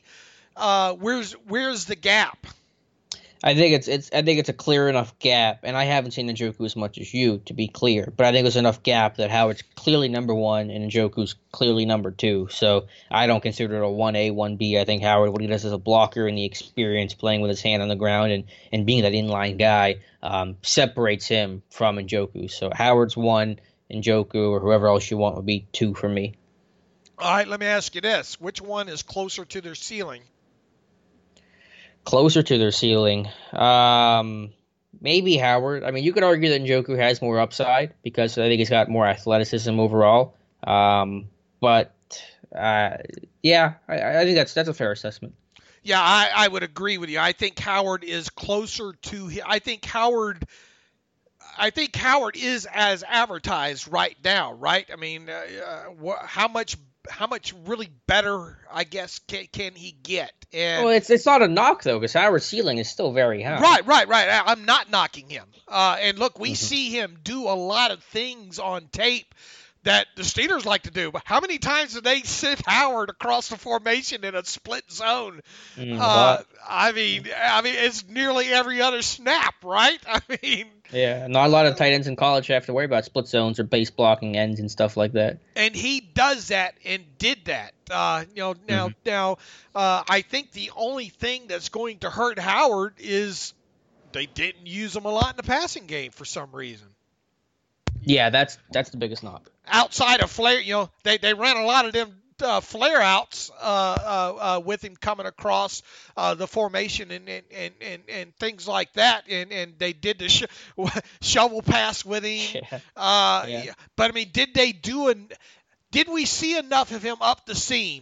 gap? I think it's a clear enough gap, and I haven't seen Njoku as much as you, to be clear. But I think there's enough gap that Howard's clearly number one and Njoku's clearly number two. So I don't consider it a 1A, 1B. I think Howard, what he does as a blocker and the experience playing with his hand on the ground and being that inline guy separates him from Njoku. So Howard's one, Njoku or whoever else you want would be two for me. All right, let me ask you this: which one is closer to their ceiling? Closer to their ceiling. Maybe Howard. I mean, you could argue that Njoku has more upside because I think he's got more athleticism overall. But I think that's a fair assessment. Yeah, I would agree with you. I think Howard is closer to. I think Howard is as advertised right now, right? I mean, how much really better, I guess, can he get? And well, it's not a knock, though, because Howard's ceiling is still very high. Right. I'm not knocking him. And look, we see him do a lot of things on tape that the Steelers like to do. But how many times do they send Howard across the formation in a split zone? I mean, it's nearly every other snap, right? I mean, yeah, not a lot of tight ends in college have to worry about split zones or base blocking ends and stuff like that. And he does that and did that. Now, I think the only thing that's going to hurt Howard is they didn't use him a lot in the passing game for some reason. Yeah, that's the biggest knock. Outside of flare, they ran a lot of them flare outs with him coming across the formation and things like that, and they did the shovel pass with him. Yeah. But I mean, did we see enough of him up the seam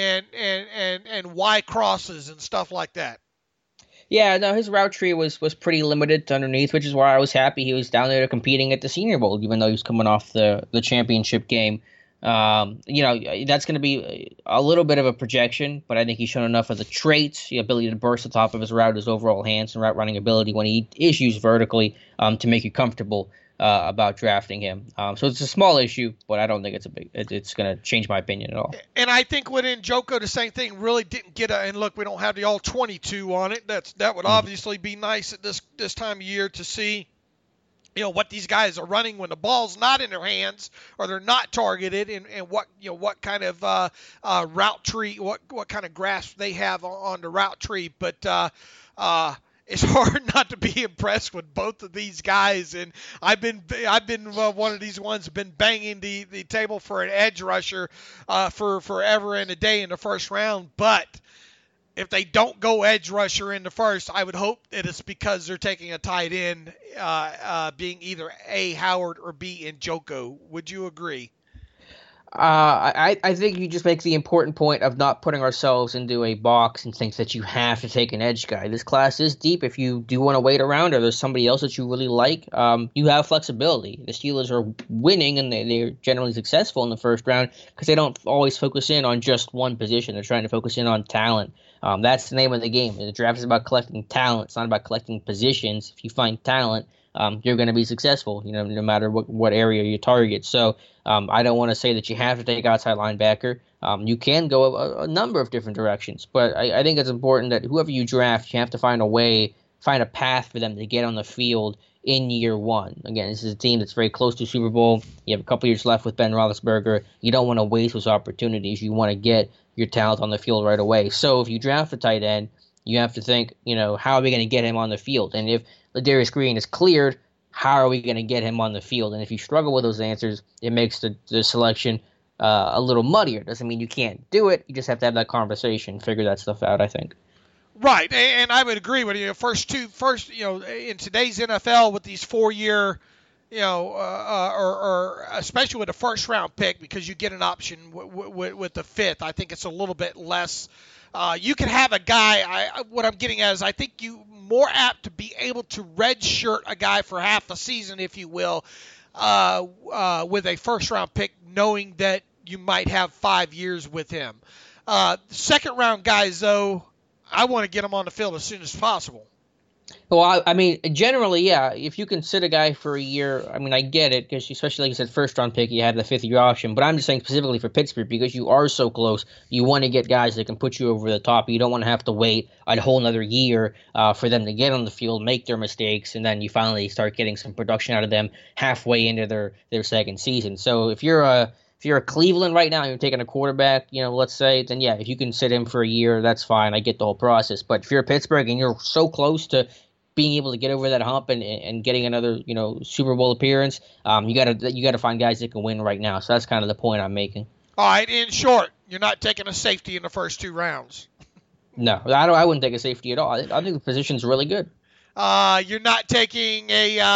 and Y crosses and stuff like that? Yeah, no, his route tree was pretty limited underneath, which is why I was happy he was down there competing at the Senior Bowl, even though he was coming off the championship game. That's going to be a little bit of a projection, but I think he's shown enough of the traits, the ability to burst the top of his route, his overall hands and route running ability when he is used vertically to make you comfortable about drafting him. So it's a small issue, but I don't think it's going to change my opinion at all. And I think with Njoku, the same thing, really didn't get and look, we don't have the all 22 on it. That would obviously be nice at this time of year to see, what these guys are running when the ball's not in their hands or they're not targeted, and what kind of route tree, what kind of grasp they have on the route tree. But it's hard not to be impressed with both of these guys, and I've been one of these ones been banging the table for an edge rusher for forever and a day in the first round. But if they don't go edge rusher in the first, I would hope that it's because they're taking a tight end, being either A, Howard, or B, Njoku. Would you agree? I think you just make the important point of not putting ourselves into a box and think that you have to take an edge guy. This class is deep. If you do want to wait around or there's somebody else that you really like, you have flexibility. The Steelers are winning and they're generally successful in the first round because they don't always focus in on just one position. They're trying to focus in on talent. That's the name of the game. The draft is about collecting talent. It's not about collecting positions. If you find talent, you're going to be successful, no matter what area you target. So I don't want to say that you have to take outside linebacker. You can go a number of different directions, but I think it's important that whoever you draft, you have to find a path for them to get on the field in year one. Again, this is a team that's very close to Super Bowl. You have a couple years left with Ben Roethlisberger. You don't want to waste those opportunities. You want to get your talent on the field right away. So if you draft a tight end, you have to think, how are we going to get him on the field? And if Ladarius Green is cleared, how are we going to get him on the field? And if you struggle with those answers, it makes the selection a little muddier. Doesn't mean you can't do it. You just have to have that conversation, figure that stuff out, I think. Right, and I would agree with you. First, in today's NFL with these 4-year, or especially with a first-round pick, because you get an option with the fifth. I think it's a little bit less You can have a guy. What I'm getting at is I think you more apt to be able to redshirt a guy for half a season, if you will, with a first-round pick, knowing that you might have 5 years with him. Second-round guys, though, I want to get them on the field as soon as possible. Well, I mean, generally, yeah. If you can sit a guy for a year, I mean, I get it, because especially like you said, first-round pick, you had the fifth-year option. But I'm just saying specifically for Pittsburgh, because you are so close, you want to get guys that can put you over the top. You don't want to have to wait a whole another year for them to get on the field, make their mistakes, and then you finally start getting some production out of them halfway into their second season. So if you're a Cleveland right now and you're taking a quarterback, let's say, then yeah, if you can sit him for a year, that's fine. I get the whole process. But if you're Pittsburgh and you're so close to being able to get over that hump and getting another, Super Bowl appearance, you gotta find guys that can win right now. So that's kind of the point I'm making. All right, in short, you're not taking a safety in the first 2 rounds. No, I wouldn't take a safety at all. I think the position's really good. You're not taking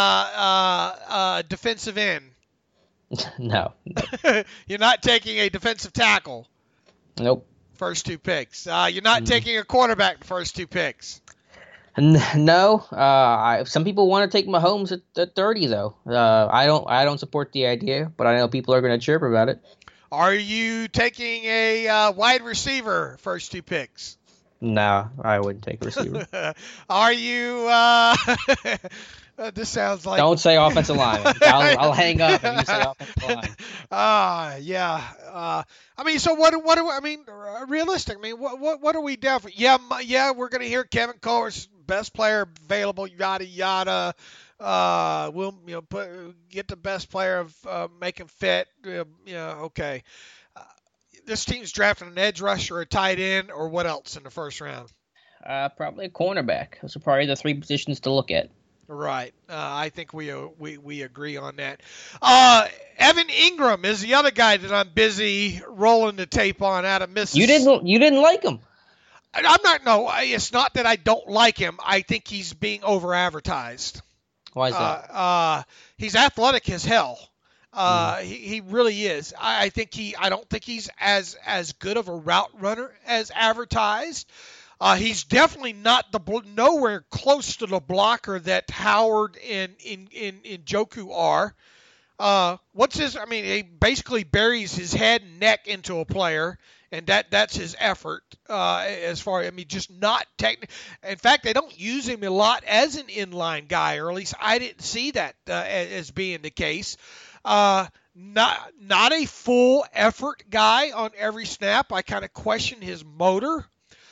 a defensive end. No. You're not taking a defensive tackle. Nope. First 2 picks. You're not taking a quarterback the first 2 picks. No. Some people want to take Mahomes at 30, though. I don't support the idea, but I know people are going to chirp about it. Are you taking a wide receiver first 2 picks? No, I wouldn't take a receiver. Are you? This sounds like. Don't say offensive line. I'll hang up if you say offensive line. Yeah. I mean, so what do I mean? Realistic. I mean, what are we down for? Yeah. We're gonna hear Kevin Colbert's best player available. Yada yada. We'll get the best player of make him fit. Okay. This team's drafting an edge rusher, a tight end, or what else in the first round? Probably a cornerback. Those are probably the 3 positions to look at. Right. I think we agree on that. Evan Ingram is the other guy that I'm busy rolling the tape on out of Mississippi. You didn't like him. I'm not. No, it's not that I don't like him. I think he's being over-advertised. Why is that? He's athletic as hell. He really is. I don't think he's as good of a route runner as advertised. He's definitely not nowhere close to the blocker that Howard and Njoku are. He basically buries his head and neck into a player, and that's his effort. Just not technical. In fact, they don't use him a lot as an inline guy, or at least I didn't see that as being the case. Not a full effort guy on every snap. I kind of question his motor.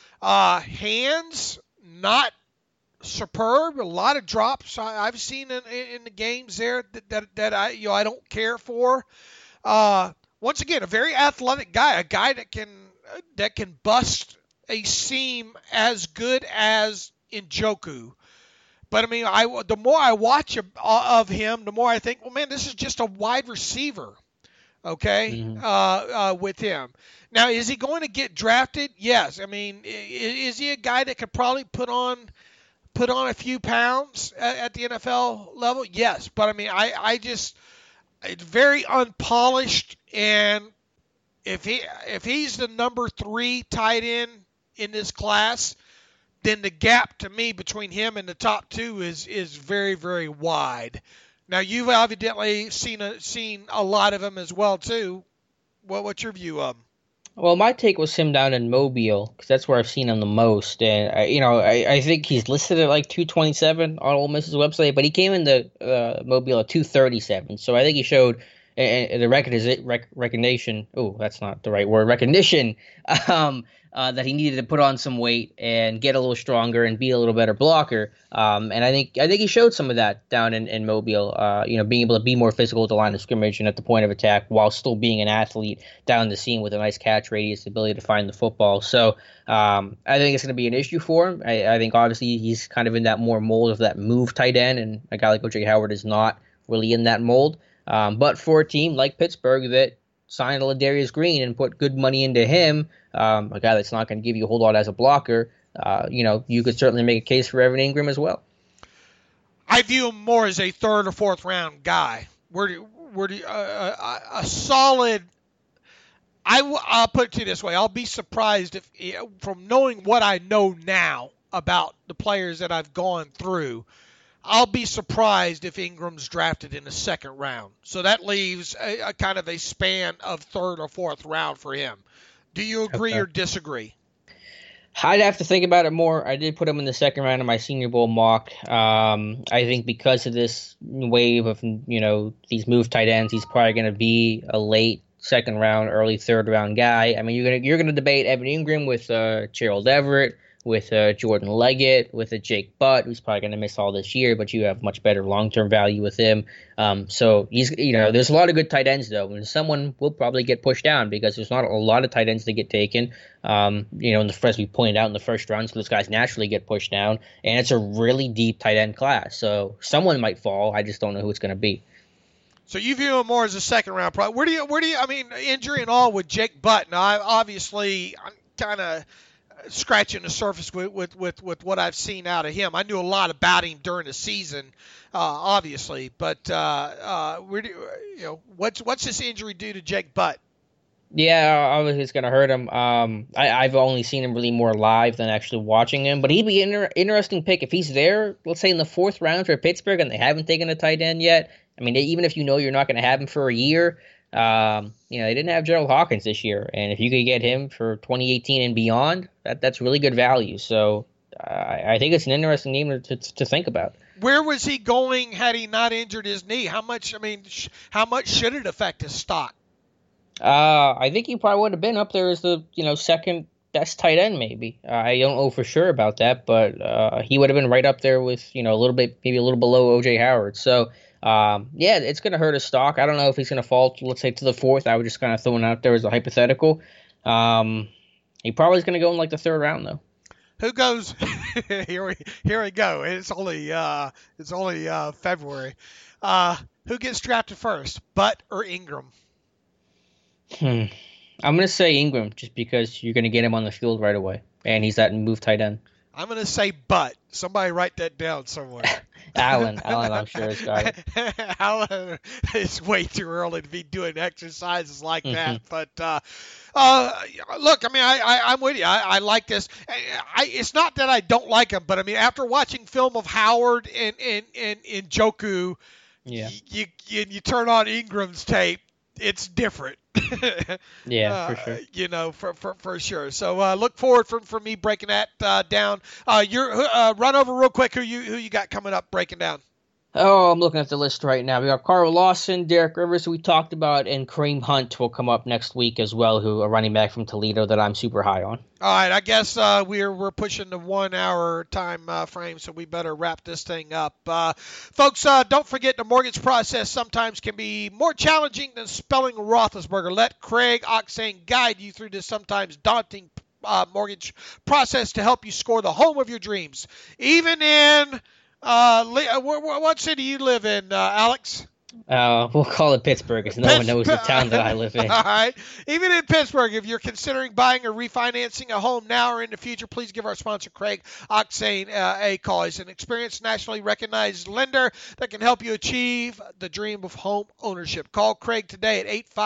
Hands, not superb. A lot of drops I've seen in the games there that I don't care for. Once again, a very athletic guy, a guy that can bust a seam as good as Njoku. But I mean, the more I watch of him, the more I think, well, man, this is just a wide receiver. Okay, with him. Now, is he going to get drafted? Yes. I mean, is he a guy that could probably put on a few pounds at the NFL level? Yes. But I mean, it's very unpolished, and if he's the number 3 tight end in this class, then the gap to me between him and the top 2 is very, very wide. Now, you've evidently seen a lot of him as well, too. What's your view of him? Well, my take was him down in Mobile, because that's where I've seen him the most. And, I think he's listed at like 227 on Ole Miss's website, but he came into Mobile at 237. So I think he showed the recognition. Oh, that's not the right word. Recognition. That he needed to put on some weight and get a little stronger and be a little better blocker. And I think he showed some of that down in Mobile, being able to be more physical at the line of scrimmage and at the point of attack while still being an athlete down the seam with a nice catch radius, ability to find the football. So I think it's going to be an issue for him. I think obviously he's kind of in that more mold of that move tight end, and a guy like O.J. Howard is not really in that mold. But for a team like Pittsburgh that signed Ladarius Green and put good money into him, a guy that's not going to give you a whole lot as a blocker, you could certainly make a case for Evan Ingram as well. I view him more as a 3rd or 4th round guy. A solid. I'll put it to you this way. I'll be surprised if, from knowing what I know now about the players that I've gone through, I'll be surprised if Ingram's drafted in the second round. So that leaves a kind of a span of third or fourth round for him. Do you agree or disagree? I'd have to think about it more. I did put him in the second round of my Senior Bowl mock. I think because of this wave of, these move tight ends, he's probably going to be a late second round, early third round guy. I mean, you're gonna debate Evan Ingram with Gerald Everett, with Jordan Leggett, with a Jake Butt, who's probably going to miss all this year, but you have much better long-term value with him. So he's, there's a lot of good tight ends though, and someone will probably get pushed down because there's not a lot of tight ends that get taken. In the first, we pointed out in the first round, so those guys naturally get pushed down, and it's a really deep tight end class. So someone might fall. I just don't know who it's going to be. So you view him more as a second round product. Where do you? I mean, injury and all with Jake Butt. Now, I'm kind of scratching the surface with what I've seen out of him. I knew a lot about him during the season, obviously, but where do what's this injury do to Jake Butt? Yeah, obviously it's going to hurt him. I've only seen him really more live than actually watching him, but he'd be an interesting pick if he's there, let's say in the fourth round for Pittsburgh, and they haven't taken a tight end yet. I mean, even if you're not going to have him for a year, they didn't have Gerald Hawkins this year, and if you could get him for 2018 and beyond, that's really good value. So I think it's an interesting name to think about. Where was he going had he not injured his knee? How much should it affect his stock? I think he probably would have been up there as the second best tight end, maybe. I don't know for sure about that, but he would have been right up there with maybe a little below O.J. Howard. So. It's going to hurt his stock. I don't know if he's going to fall, let's say, to the fourth. I would just kind of throw it out there as a hypothetical. He probably is going to go in like the third round, though. Who goes? Here we go. It's only February. Who gets drafted first, Butt or Ingram? I'm going to say Ingram just because you're going to get him on the field right away, and he's that move tight end. I'm going to say Butt. Somebody write that down somewhere. Alan, I'm sure has got it. Alan, it's way too early to be doing exercises like that. But look, I mean, I'm with you. I like this. It's not that I don't like him, but I mean, after watching film of Howard and Njoku, you turn on Ingram's tape, it's different. Yeah, for sure. For sure. So look forward for me breaking that down. Run over real quick who you got coming up breaking down. Oh, I'm looking at the list right now. We got Carl Lawson, Derek Rivers, who we talked about, and Kareem Hunt will come up next week as well, who a running back from Toledo that I'm super high on. All right, I guess we're pushing the 1 hour time frame, so we better wrap this thing up. Folks, don't forget the mortgage process sometimes can be more challenging than spelling Roethlisberger. Let Craig Oxane guide you through this sometimes daunting mortgage process to help you score the home of your dreams. Even in what city you live in, Alex? We'll call it Pittsburgh because no one knows the town that I live in. All right. Even in Pittsburgh, if you're considering buying or refinancing a home now or in the future, please give our sponsor, Craig Oxane, a call. He's an experienced, nationally recognized lender that can help you achieve the dream of home ownership. Call Craig today at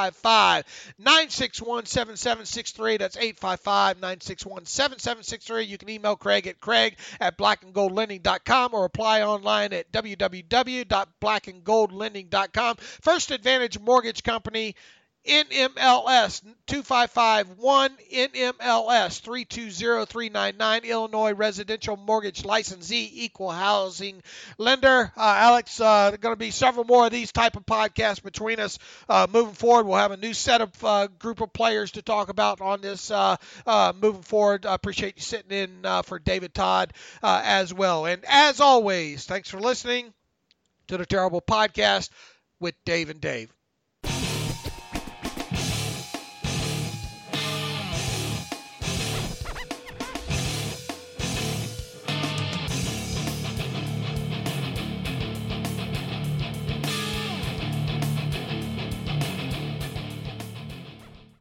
855-961-7763. That's 855-961-7763. You can email Craig at craig@blackandgoldlending.com or apply online at www.blackandgoldlending.com. First Advantage Mortgage Company, NMLS 2551, NMLS 320399, Illinois Residential Mortgage Licensee, Equal Housing Lender. Alex, there are going to be several more of these type of podcasts between us moving forward. We'll have a new set of group of players to talk about on this moving forward. I appreciate you sitting in for David Todd as well. And as always, thanks for listening to the Terrible Podcast with Dave and Dave.